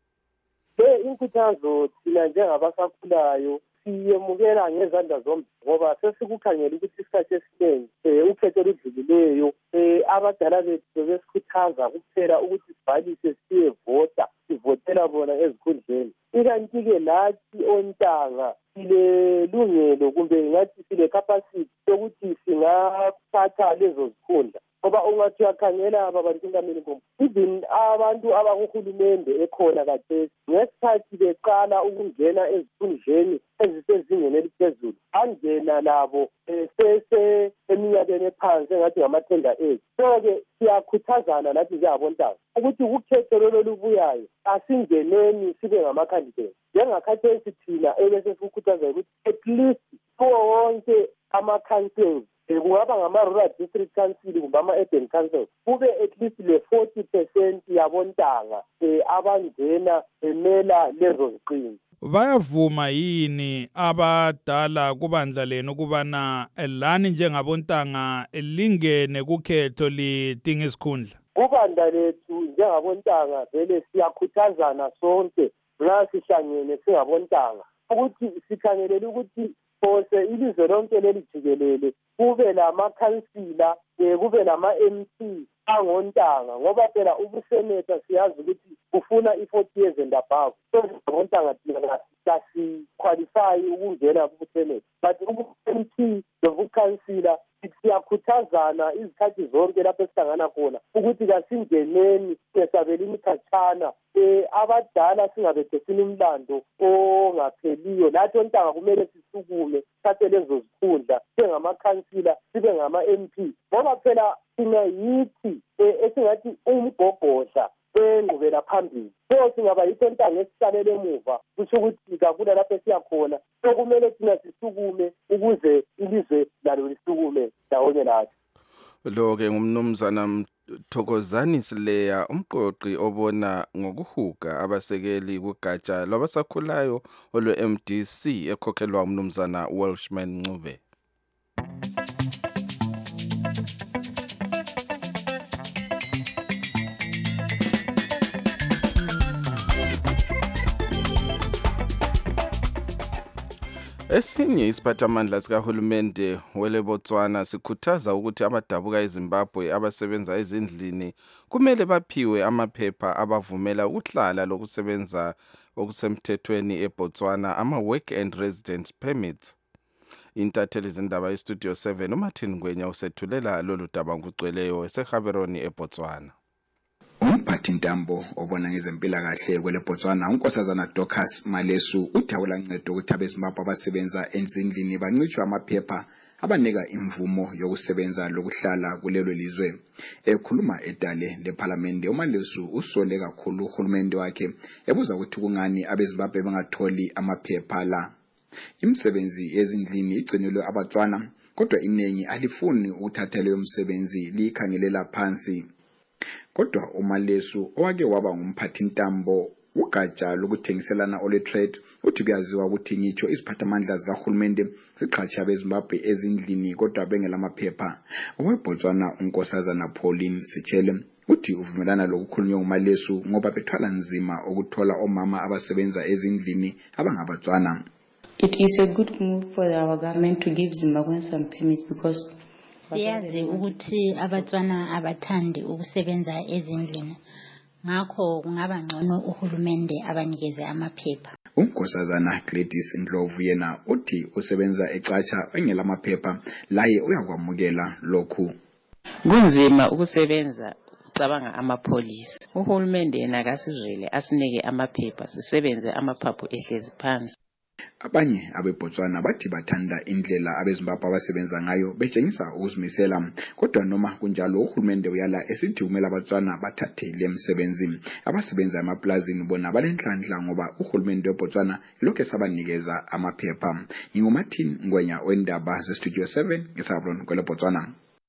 Inkuthazo thina njengabasakhulayo siyemukela ngezandla zombili ngoba sesikukhangela ukuthi isikhathi esiningi ukhetho ludlulileyo abadala bethu besikhuthaza kuphela ukuthi sibhalise siyevota sivotela bona ezikhundleni. Ikanti-ke lathi ontanga silelungelo kumbe ngathi sile capacity yokuthi singathatha lezo zikhundla ngoba ungathi uyakhangela ababantungameli Nkomo even abantu abakuhulumende ekhona kathesi ngesikhathi beqala ukungena ezikhundleni ezisezingeni eliphezulu angena labo eminyakeni ephansi engathi ngamathenda ethu. So-ke siyakhuthazana nathi njengabontanga ukuthi ukhetho lolo lubuyayo asingeneni sibe ngamakhandidate njengakhathesi thina ebesesikhuthaza ukuthi at least kuwo wonke ama-councils kungaba ngama-rural district council kumbe ama-urban council kube at least le-40% yabontanga abangena bemela lezo ziqingi. Bayavuma yini abadala kubandla lenu ukubana lani njengabontanga lingene kukhetho lidinga isikhundla? Kubandla lethu njengabontanga vele siyakhuthazana sonke nxa sihlangene singabontanga ukuthi sikhangelele ukuthi phose ilizwe lonke leli jikelele kube lamakhansila kube lama-MC angontanga ngoba phela ubuseneta siyazi ukuthi kufuna i-40 years and above. So ngontanga thina kasiqualify ukungena kubuseneta, but ubu-MP nobukhansila siyakhuthazana izikhathi zonke lapho esihlangana khona ukuthi kasingeneni sesabela imikhatshana abadala singabethesini umlando ongapheliyo. Lathi ontanga kumele sisukume thathe lezo zikhundla singamakhansila sibe ngama-MP ngoba phela thina yithi esingathi umgogodla engqubela phambili. So singaba yitho ontanga esihlalele emuva kusho ukuthi kakula lapho esiyakhona. So kumele thina sisukume ukuze ilizwe lalo lisukume ndawonye lathi. Lo-ke ngumnumzana Thokozani Sileya, umqoqi obona ngokuhuga abasekeli kugatsha lwabasakhulayo olwe-MDC ekhokhelwa umnumzana Welshman Ncube. Esinye isiphathamandla sikahulumende weleBotswana sikhuthaza ukuthi abadabuka eZimbabwe abasebenza ezindlini kumele baphiwe amaphepha abavumela ukuhlala lokusebenza okusemthethweni eBotswana, ama-work and residence permits. Intatheli zindaba yeStudio 7 uMartin Ngwenya usethulela lolu daba ngugcweleyo eseGaborone eBotswana. Umphathintambo obona ngezempilakahle kweleBotswana unkosazana Dorcas Malesu uthi awulancedo ukuthi abeZimbabwe abasebenza ezindlini bancitshwe amaphepha abanika imvumo yokusebenza lokuhlala kulelo lizwe. Ekhuluma edale leParliament, uMalesu usole kakhulu uhulumende wakhe ebuza ukuthi kungani abeZimbabwe bangatholi amaphepha la. Imisebenzi ezindlini igcinelwe abaTswana kodwa iningi alifuni ukuthatha leyo msebenzi likhangelela phansi. Kodwa uMalesu owake waba ngumphathintambo ugatsha lokuthengiselana ole trade uthi kuyaziwa ukuthi ngitsho iziphathamandla zikahulumende ziqhatsha abeZimbabwe ezindlini kodwa bengela amaphepha. OweBotswana unkosazana Pauline Sechele uthi uvumelana lokukhulunywa nguMalesu ngoba bethwala nzima ukuthola omama abasebenza ezindlini abangabaTswana. It is a good move for our government to give Zimbabweans some permits because siyazi ukuthi abaTswana abathandi ukusebenza ezindlini, ngakho kungaba ngcono uhulumende abanikeze amaphepha. Unkosazana Gladys Ndlovu yena uthi usebenza ecatsha engela amaphepha laye uyakwamukela lokhu. Kunzima ukusebenza ucabanga amapholisi. Uhulumende yena akasizwele asinike amaphepha sisebenze amaphaphu ehlezi phansi. Abanye abeBotswana bathi bathanda indlela abeZimbabwe abasebenza ngayo betshengisa ukuzimisela, kodwa noma kunjalo uhulumende uyala esithi kumele abaTswana bathathe le msebenzi. Abasebenza emaplazini bona balenhlanhla ngoba uhulumende weBotswana lokho sabanikeza amaphepha. NginguMartin Ngwenya wendaba zeStudio 7 eGaborone kweleBotswana.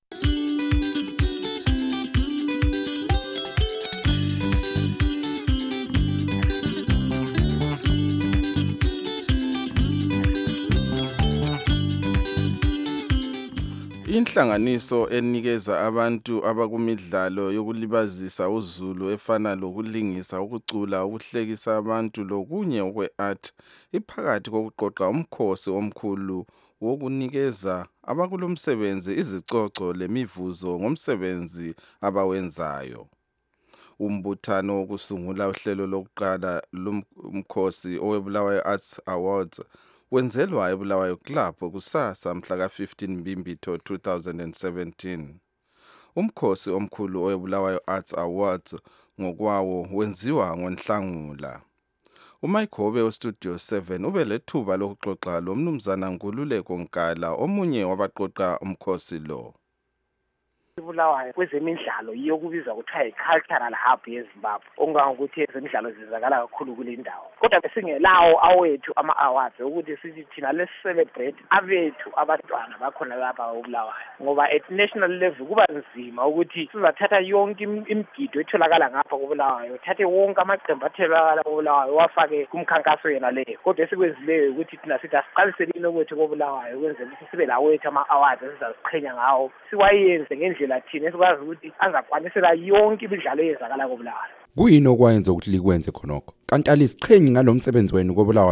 Inhlanganiso enikeza abantu abakumidlalo yokulibazisa uzulu efana lokulingisa, ukucula, ukuhlekisa abantu lokunye okwe-art iphakathi kokuqoqa umkhosi omkhulu wokunikeza abakulomsebenzi izicoco lemivuzo ngomsebenzi abawenzayo. Umbuthano wokusungula uhlelo lokuqala lomkhosi owebulawayo Arts Awards wenzelwa eBulawayo Club kusasa mhla ka-15 Mbimbitho 2017. Umkhosi omkhulu owebulawayo Arts Awards ngokwawo wenziwa ngoNhlangula. uMayigobe weStudio 7 ube lethuba lokuxoxa lomnumzana Nkululeko Nkala omunye wabaqoqa umkhosi lo. Bulawayo kwezemidlalo yiyo kubizwa kuthiwa i-cultural hub yeZimbabwe, okungangokuthi ezemidlalo zizakala kakhulu kule ndawo. Kodwa besingelawo awethu ama-awards ukuthi sithi thina let's-celebrate abethu abantwana bakhona lapha eBulawayo, ngoba at national level kuba nzima ukuthi sizathatha yonke imigido etholakala ngapha koBulawayo, thathe wonke amaqembu atholakala koBulawayo wafake kumkhankaso yena leyo. Kodwa esikwenzileyo ukuthi thina sithi asiqaliseleni okwethu koBulawayo ukwenzela ukuthi sibe lawethu ama-awards esizaziqhenya ngawo, siwayenze ngendlela thina esikwazi ukuthi azakwanisela yonke imidlalo eyenzakala koBulawayo. Kuyini okwayenza ukuthi likwenze khonokho? Kanti alisiqhenyi ngalomsebenzi wenu koBulawayo?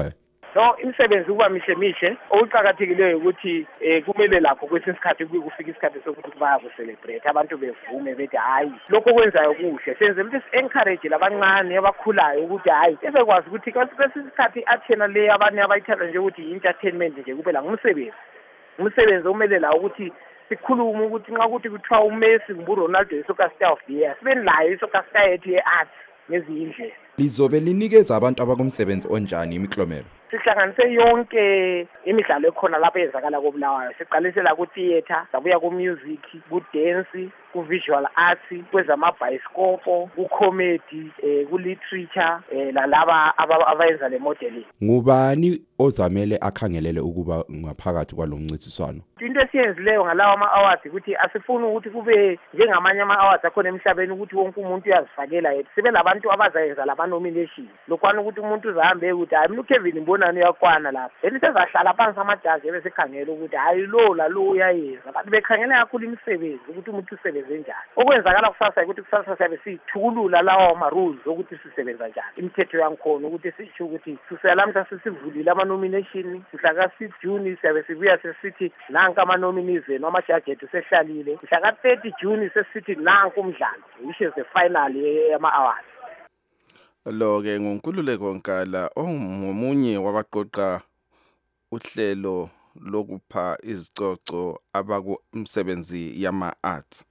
no imisebenzi kuba mihle okuqhakathekileyo ukuthi kumele lapho kwesinye isikhathi kufika isikhathi sokuthi bayakucelebrate abantu bevume bethi hayi lokho kwenzayo kuhle senze ukuthi encourage labancane abakhulayo ukuthi hayi ebekwazi ukuthi kwesinye isikhathi athena le abanye abayithatha nje ukuthi entertainment nje kube la umsebenzi omele la ukuthi sikhuluma ukuthi nxa ukuthi kuthiwa uMessi kumbe uRonaldo isoccer star of the year sibe nayo isoccer star yethu ye-art ngezindlela. Lizobe linikeza abantu abakumsebenzi onjani imiklomelo? Sihlanganise yonke imidlalo ekhona lapho eyenzakala koBulawayo. Siqalisela ku-theater, sabuya ku-music, ku-dance, ku-visual arts, kwezamabhayisikopho, ku-comedy, ku-literature, lalaba abayenza le modeling. Ngubani ozamele akhangelele ukuba ngaphakathi kwalomncintiswano? Into esiyenzileyo ngalawa ama-awards ukuthi asifuni ukuthi kube njengamanye ama-awards akhona emhlabeni ukuthi wonke umuntu uyazifakela yethu. Sibe labantu abazayenza lama-nomination. Lokwana ukuthi umuntu uzahambe ukuthi hayi mina uKevin Mbonani uyakwana lapha. Then sezahlala phansi amajaji ebesekhangela ukuthi hayi lo uyayenza. Abantu bekhangela kakhulu imisebenzi ukuthi umuntu usebenze njani. Okwenzakala kusasa ukuthi kusasa siyabe sithukulula lawa ama-rules ukuthi sisebenza njani. Imithetho yankhona ukuthi sisho ukuthi kuselalamhla sesivulile ama-nomination mhla ka-6 June siyabe sibuya sesithi nanka ama-nominees amajaji ethu sehlalile. Mhla ka-30 June sesithi nanka umdlalo which is the final yama-awards. Lo-ke nguNkululeko Nkala ongomunye wabaqoqa uhlelo lokupha izicoco abakumsebenzi yama-arts.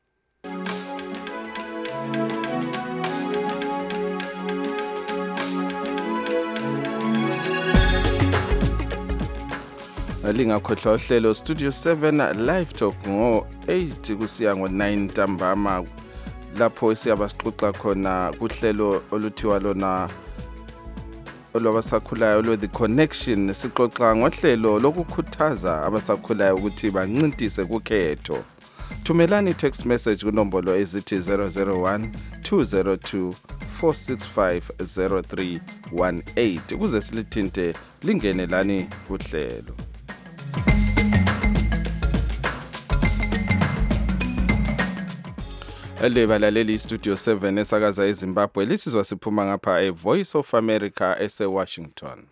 Lingakhohlwa uhlelo Studio 7 Live Talk ngo-8 kusiya ngo-9 ntambama lapho siyabasixoxa khona kuhlelo oluthiwa lona olwabasakhulayo lo The Connection. Sixoxa ngohlelo lokukhuthaza abasakhulayo ukuthi bancintise kukhetho. Thumelani text message kunombolo ezithi 001 202 465 0318 ukuze silithinte lingene lani kuhlelo. Balaleli Studio 7 esakaza eZimbabwe lisizwa siphuma ngapha Voice of America ese-Washington.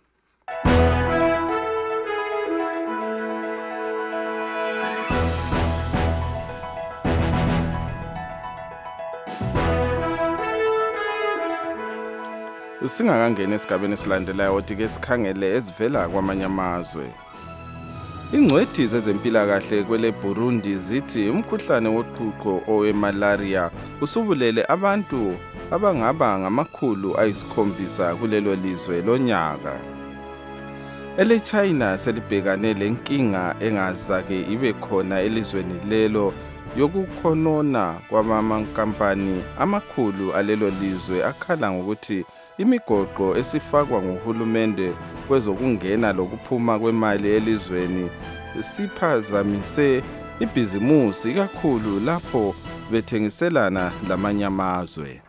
Singakangena esigabeni esilandelayo othi-ke sikhangele ezivela kwamanye amazwe. Ingcwethi zezempilakahle kwele Burundi zithi umkhuhlane woqhuqho owemalaria usubulele abantu abangaba ngama700 kulelo lizwe lonyaka. EleChina selibhekane lenkinga engazake ibe khona elizweni lelo yokukhonona kwamakampani amakhulu alelo lizwe akhala ngokuthi imigoqo esifakwa nguhulumende kwezokungena lokuphuma kwemali elizweni siphazamise ibhizimusi kakhulu lapho bethengiselana lamanye amazwe.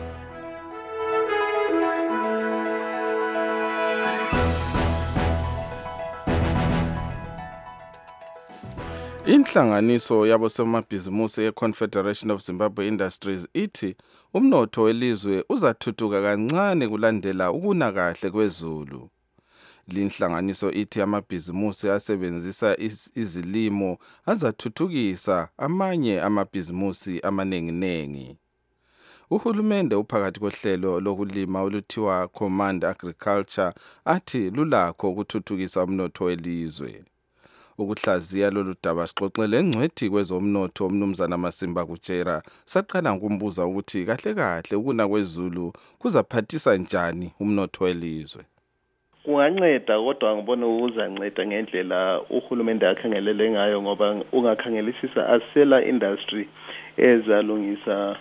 Inhlanganiso yabosomabhizimusi ye-Confederation of Zimbabwe Industries ithi umnotho welizwe uzathuthuka kancane kulandela ukuna kahle kwezulu. Linhlanganiso ithi amabhizimusi asebenzisa izilimo azathuthukisa amanye amabhizimusi amanenginengi. Uhulumende uphakathi kohlelo lokulima oluthiwa Command Agriculture athi lulakho ukuthuthukisa umnotho welizwe. Ukuhlaziya lolu daba sixoxele engcwethi kwezomnotho umnumzana Masimba Kutshera saqala ngokumbuza ukuthi kahle ukuna kwezulu kuzaphathisa njani umnotho welizwe. Kunganceda kodwa ngibona uzanceda ngendlela uhulumende akhangelele ngayo ngoba ungakhangelisisa asela industry ezalungisa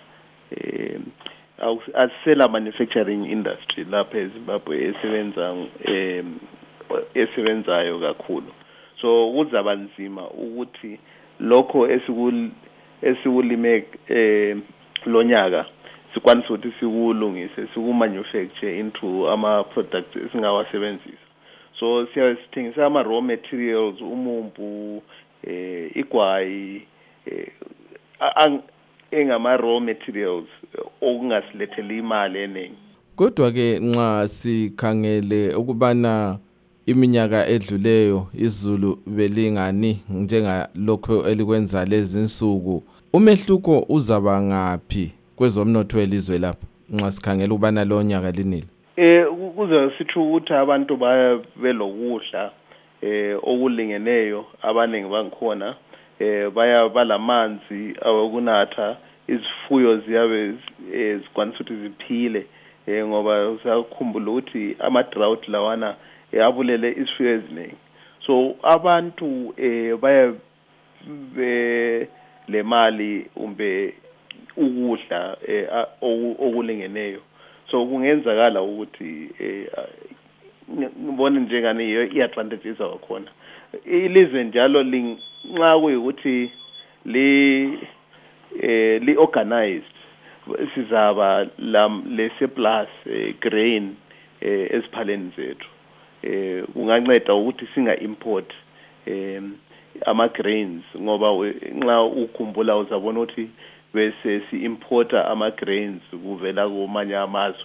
asela manufacturing industry lapha eZimbabwe esebenzayo kakhulu. So kuzaba nzima ukuthi lokho esikulime lonyaka sikwanise ukuthi sikulungise sikumanufacture into ama products esingawasebenzisa. So siyasithengisa ama raw materials umumbu igwayi engama raw materials okungasilethela imali eningi. Kodwa ke nxa sikhangele ukubana iminyaka edluleyo izulu belingani njengalokho elikwenza lezi insuku. Umehluko uzaba ngaphi kwezomnotho elizwe lapha nxa sikhangela ubana lo nyaka linile? Kuze sithu ukuthi abantu baya belokudla okulingeneyo, abaningi bangikhona baya balamanzi awokunatha, izifuyo ziyabe zikwanisa ukuthi ziphile ngoba usakhumbula ukuthi ama-drought lawana abulele izifuyo eziningi. So abantu baya le mali umbe ukudla okulingeneyo. So kungenzakala ukuthi ngibone njengani i-advantage izakhona. Ilizwe njalo nxa kuyikuthi li-organized, sizaba le-surplus grain eziphaleni zethu. Kunganceda ukuthi singa-import ama-grains ngoba nxa ukhumbula uzabona ukuthi bese si-importa ama-grains kuvela kumanye amazwe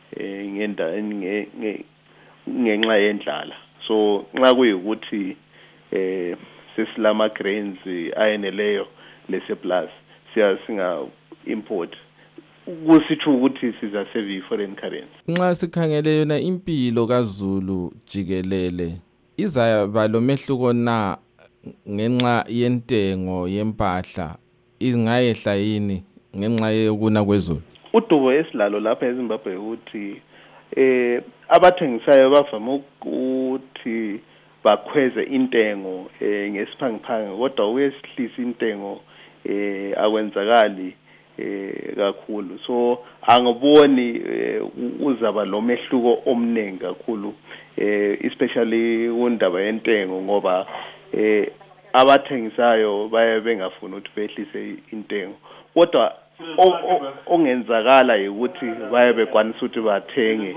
ngenxa yendlala. So nxa kuyikuthi sesilama-grains ayeneleyo le-surplus singa-import, kusitsho ukuthi sizasave i-foreign currency. Nxa sikhangele yona impilo kaZulu jikelele izaba lo mehluko na ngenxa yentengo yempahla ingayehla yini ngenxa yokuna kwezulu? Udubo esilalo lapha eZimbabwe ukuthi abathengisayo bavame ukuthi bakhweze intengo ngesiphangiphangi, kodwa uyehlisa intengo akwenzakali kakhulu. So angiboni uzaba lo mehluko omningi kakhulu, especially undaba yentengo ngoba abathengisayo baye bengafuni ukuthi behlise intengo, kodwa ongenzakala ukuthi baye bekwanisa ukuthi bathenge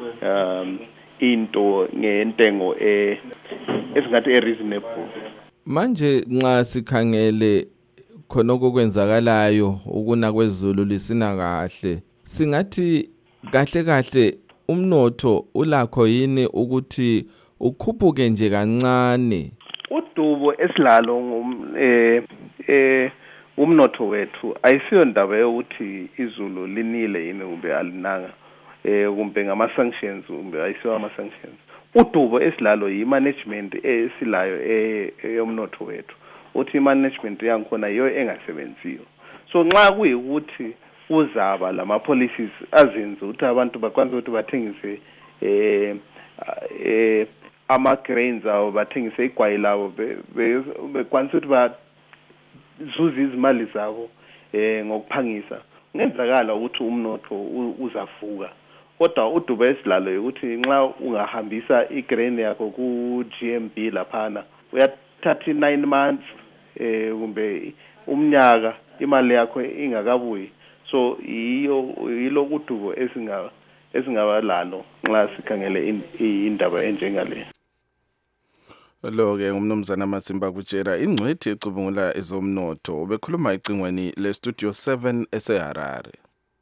into ngentengo esingathi reasonable. Manje nxa sikhangele khonoko kwenzakalayo ukuna kwezulu lisina kahle, singathi kahle umnotho ulakho yini ukuthi ukhuphuke nje kancane? Udubo esilalo umnotho wethu ayisiyo ndaba yokuthi izulu linile yini kumbe alinanga, kumbe ngama-sanctions kumbe ayisiyo ama-sanctions. Udubo esilalo yi-management esilayo yomnotho wethu, uthi i-management yangikhona yiyo engasebenziyo. So nxa kuyikuthi uzaba lama-policies azenze ukuthi abantu bakwanise ukuthi bathengise ama-grains abo, bathengise igwayi labo, bekwanise ukuthi bazuze izimali zabo ngokuphangisa, kungenzakala ukuthi umnotho uzavuka. Kodwa udubo esilalo ukuthi nxa ungahambisa igrain yakho ku-GMB laphana uyathatha 9 months kumbe umnyaka imali yakho ingakabuyi. So yilo udubo esingaba lalo nxa sikhangele indaba enjengale. Lo-ke ngumnumzana Masimba Kutshera, ingcwethi ecubungula ezomnotho, ubekhuluma ecingweni le-Studio 7 eseHarare.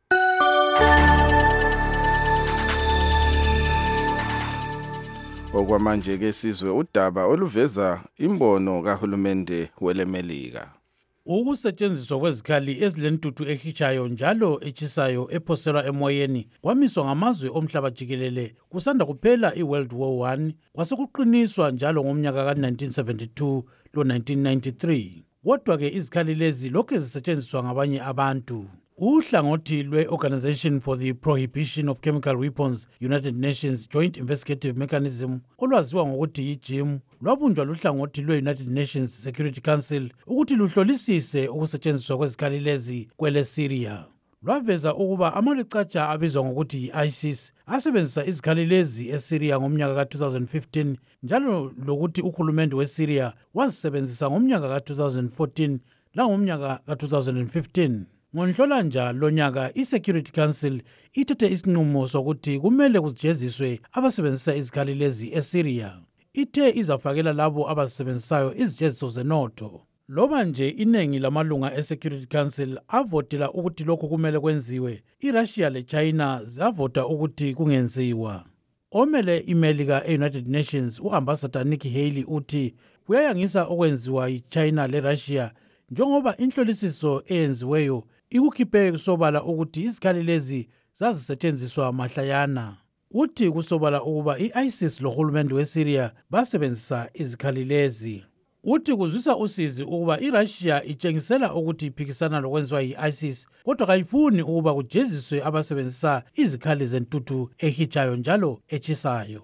Okwamanje-ke sizwe udaba oluveza imbono kahulumende welemelika. Ukusetshenziswa kwezikhali ezilentuthu ehitshayo njalo etshisayo ephoselwa emoyeni kwamiswa ngamazwe omhlaba jikelele kusanda kuphela iWorld War I, kwasekuqiniswa njalo ngomnyaka ka-1972 lo-1993. Kodwa-ke izikhali lezi lokhu zisetshenziswa ngabanye abantu. Uhlangothi lwe-Organization for the Prohibition of Chemical Weapons, United Nations Joint Investigative Mechanism, olwaziwa ngokuthi yi-JIM, lwabunjwa luhlangothi lwe-United Nations Security Council ukuthi luhlolisise ukusetshenziswa kwezikhali lezi kwele-Syria. Lwaveza ukuba amalicatsha abizwa ngokuthi yi-ISIS asebenzisa izikhali lezi eSyria ngomnyaka ka-2015 njalo lokuthi uhulumende weSyria wazisebenzisa ngomnyaka ka-2014 langomnyaka ka-2015. Ngonhlolanja lonyaka i-Security Council ithethe isinqumo sokuthi kumele kuzijeziswe abasebenzisa izikhali lezi eSyria. Ithe izafakela labo abazisebenzisayo izijeziso zenotho. Loba nje inengi lamalunga e-Security Council avotela ukuthi lokhu kumele kwenziwe, iRussia leChina zavota ukuthi kungenziwa. omele imelika e-United Nations u-Ambassador Nikki Haley uthi kuyayangisa okwenziwa yi-China le-Russia njengoba inhlolisiso eyenziweyo ikukhiphe kusobala ukuthi izikhali lezi zazisetshenziswa mahlayana. Uthi kusobala ukuba i-ISIS lohulumende weSyria basebenzisa izikhali lezi. Uthi kuzwisa usizi ukuba iRussia itshengisela ukuthi iphikisana lokwenziwa yi-ISIS kodwa kayifuni ukuba kujeziswe abasebenzisa izikhali zentuthu ehitshayo njalo etshisayo.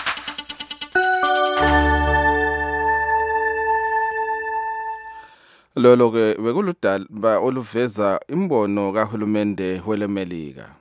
Lolo-ke bekuludaba oluveza imbono kahulumende welemelika.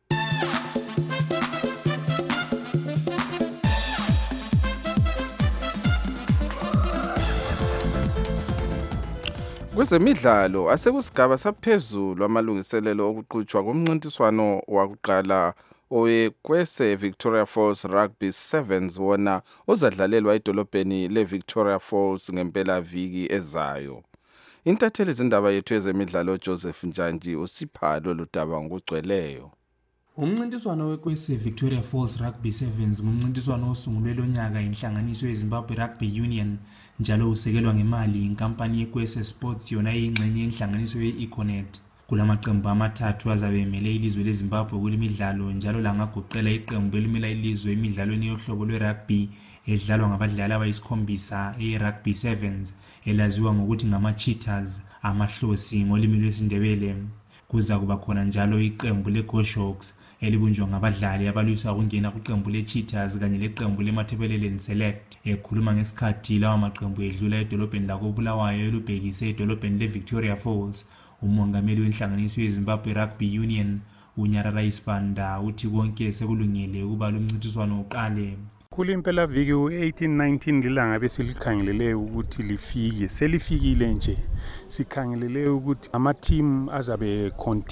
Kwezemidlalo asekusigaba saphezulu amalungiselelo okuqhutshwa komncintiswano wakuqala owekwese Victoria Falls Rugby Sevens wona uzadlalelwa edolobheni leVictoria Falls ngempela viki ezayo. Intatheli zindaba yethu yezemidlalo Joseph Njanji usipha lolu daba ngokugcweleyo. Umncintiswano wekwese Victoria Falls Rugby Sevens ngumncintiswano osungulwe lonyaka inhlanganiso yeZimbabwe Rugby Union njalo usekelwa ngemali inkampani yekwese Sports yona iyingxenye yenhlanganiso ye-Econet. Kulamaqembu amathathu azabe emele ilizwe leZimbabwe kulimidlalo njalo langagoqela iqembu elimela ilizwe emidlalweni yohlobo lwe-rugby edlalwa ngabadlali abayisikhombisa e-Rugby Sevens elaziwa ngokuthi ngama-Cheetahs amahlosi ngolimi lwesiNdebele. Kuza kuba khona njalo iqembu le-Goshawks elibunjwa ngabadlali abalwisa ukungena kwiqembu le-Cheetahs kanye leqembu le-Matabeleland Select. Ekhuluma ngesikhathi lawa maqembu edlula edolobheni lakoBulawayo elubhekise edolobheni le-Victoria Falls, umongameli wenhlanganiso yeZimbabwe Rugby Union uNyarara Isibanda uthi konke sekulungile ukuba lo mncintiswano uqale. Kulimpela viki u-18-19 lilanga beselikhangelele ukuthi lifike selifikile nje. Sikhangelele ukuthi ama-team azabe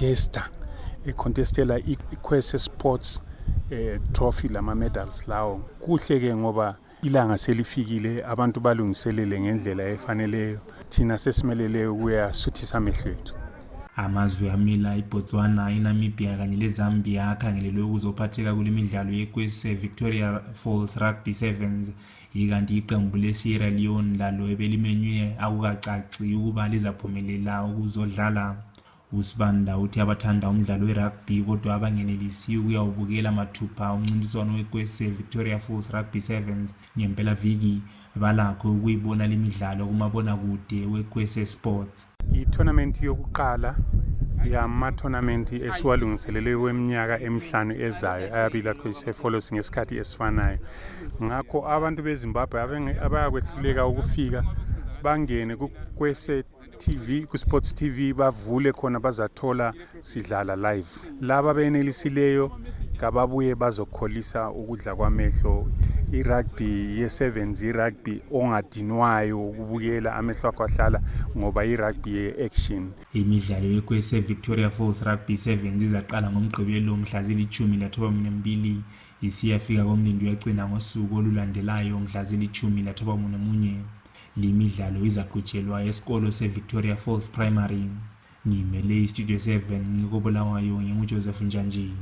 contestela ikwese Sports trophy lama medals lawo. Kuhle ke ngoba ilanga selifikile abantu balungiselele ngendlela efaneleyo. Thina sesimelele ukuyasuthisa amehlo ethu. Amazwe amila iBotswana, iNamibia kanye leZambia akhangelelwe ukuzophatheka kulemidlalo yekwese Victoria Falls Rugby Sevens. Ikanti iqembu leSierra Leone lalo ebelimenywe akukacaci ukuba lizaphumelela ukuzodlala. Usibanda uthi abathanda umdlalo werugby kodwa abangenelisi ukuyawubukela mathupha umncintiswano wekwese Victoria Falls Rugby Sevens ngempela viki balakho ukuyibona lemidlalo kumabonakude wekwese Sports. I-tournament yokuqala yama-tournament esiwalungiselele weminyaka emihlanu ezayo ayabilakho ise-follows ngesikhathi esifanayo. Ngakho abantu beZimbabwe abayakwehluleka ukufika bangene kukwese TV, ku-Sports TV bavule khona bazathola sidlala live. Laba benelisileyo kababuye bazokholisa ukudla kwamehlo. I-rugby ye-sevens i-rugby ongadinwayo ukubukela amehlo akho ahlala ngoba i-rugby ye-action. Imidlalo yekwese Victoria Falls Rugby Sevens izaqala ngomgqibelo mhla zili-12 isiyafika komlindi wegcina ngosuku olulandelayo mhla zili-11. Limidlalo izaqhutshelwa esikolo se-Victoria Falls Primary. Ngimele iStudio 7 ngikoBulawayo nginguJoseph Njanji.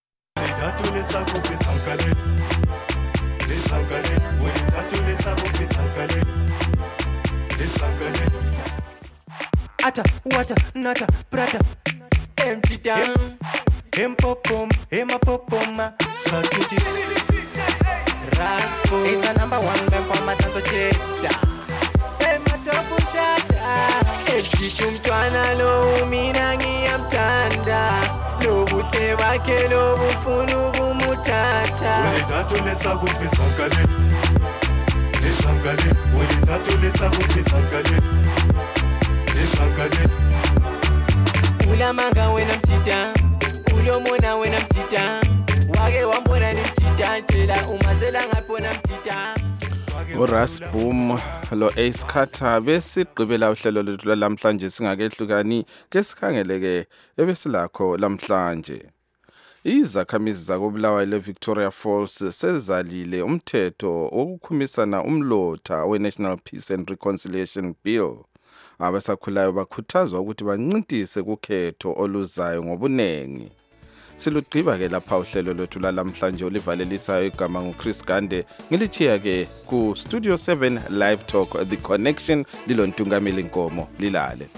Ata, wata, nata, prata, empty down, empopom, emapopoma, sakiti, raspo. It's a number one band for my dance jeda. Ematopu shada. Ejitumtwana lo mina ngiyamthanda. Lobuhle bakhe lobufunu kumuthatha. Ulithathu lesakuphi sankale. Lesankale, ulithathu lesakuphi sankale. Lesankale. Ulamanga wena mchita, ulomona wena mchita. Wake wambona ni mchita, tshela umazela ngapona mchita. uRasboom lo Ace Carter besigqibela uhlelo lethu lamhlanje singakehlukani ke sikhangeleke ebesilakho lamhlanje. Izakhamizi zakoBulawayo leVictoria Falls sezalile umthetho wokukhumisana umlotha weNational Peace and Reconciliation Bill. Abasakhulayo bakhuthazwa ukuthi bancintise kukhetho oluzayo ngobunengi. Silugqiba ke lapha uhlelo lwethu lalamhlanje olivalelisayo igama nguChris Gande. Ngilichiya ke ku Studio 7 Live Talk The Connection lilontungameli Nkomo lilale.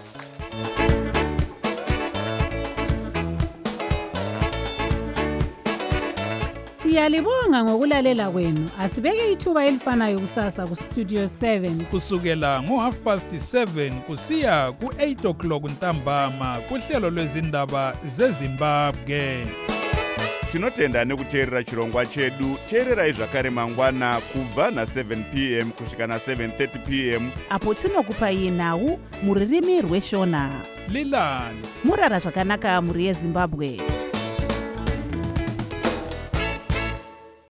Siyalibonga ngokulalela kwenu. Asibeke ithuba elifanayo kusasa ku Studio 7 kusukela ngo7:30 kusiya ku8 o'clock ntambama kuhlelo lwezindaba zeZimbabwe. Tinotenda nekuteerera chirongwa chedu. Teererai zvakare mangwana kubva na7 p.m. kusvika na7:30 p.m. apo tinokupai nhau muririmi rweshona. Lilani murara zvakanaka muri yeZimbabwe.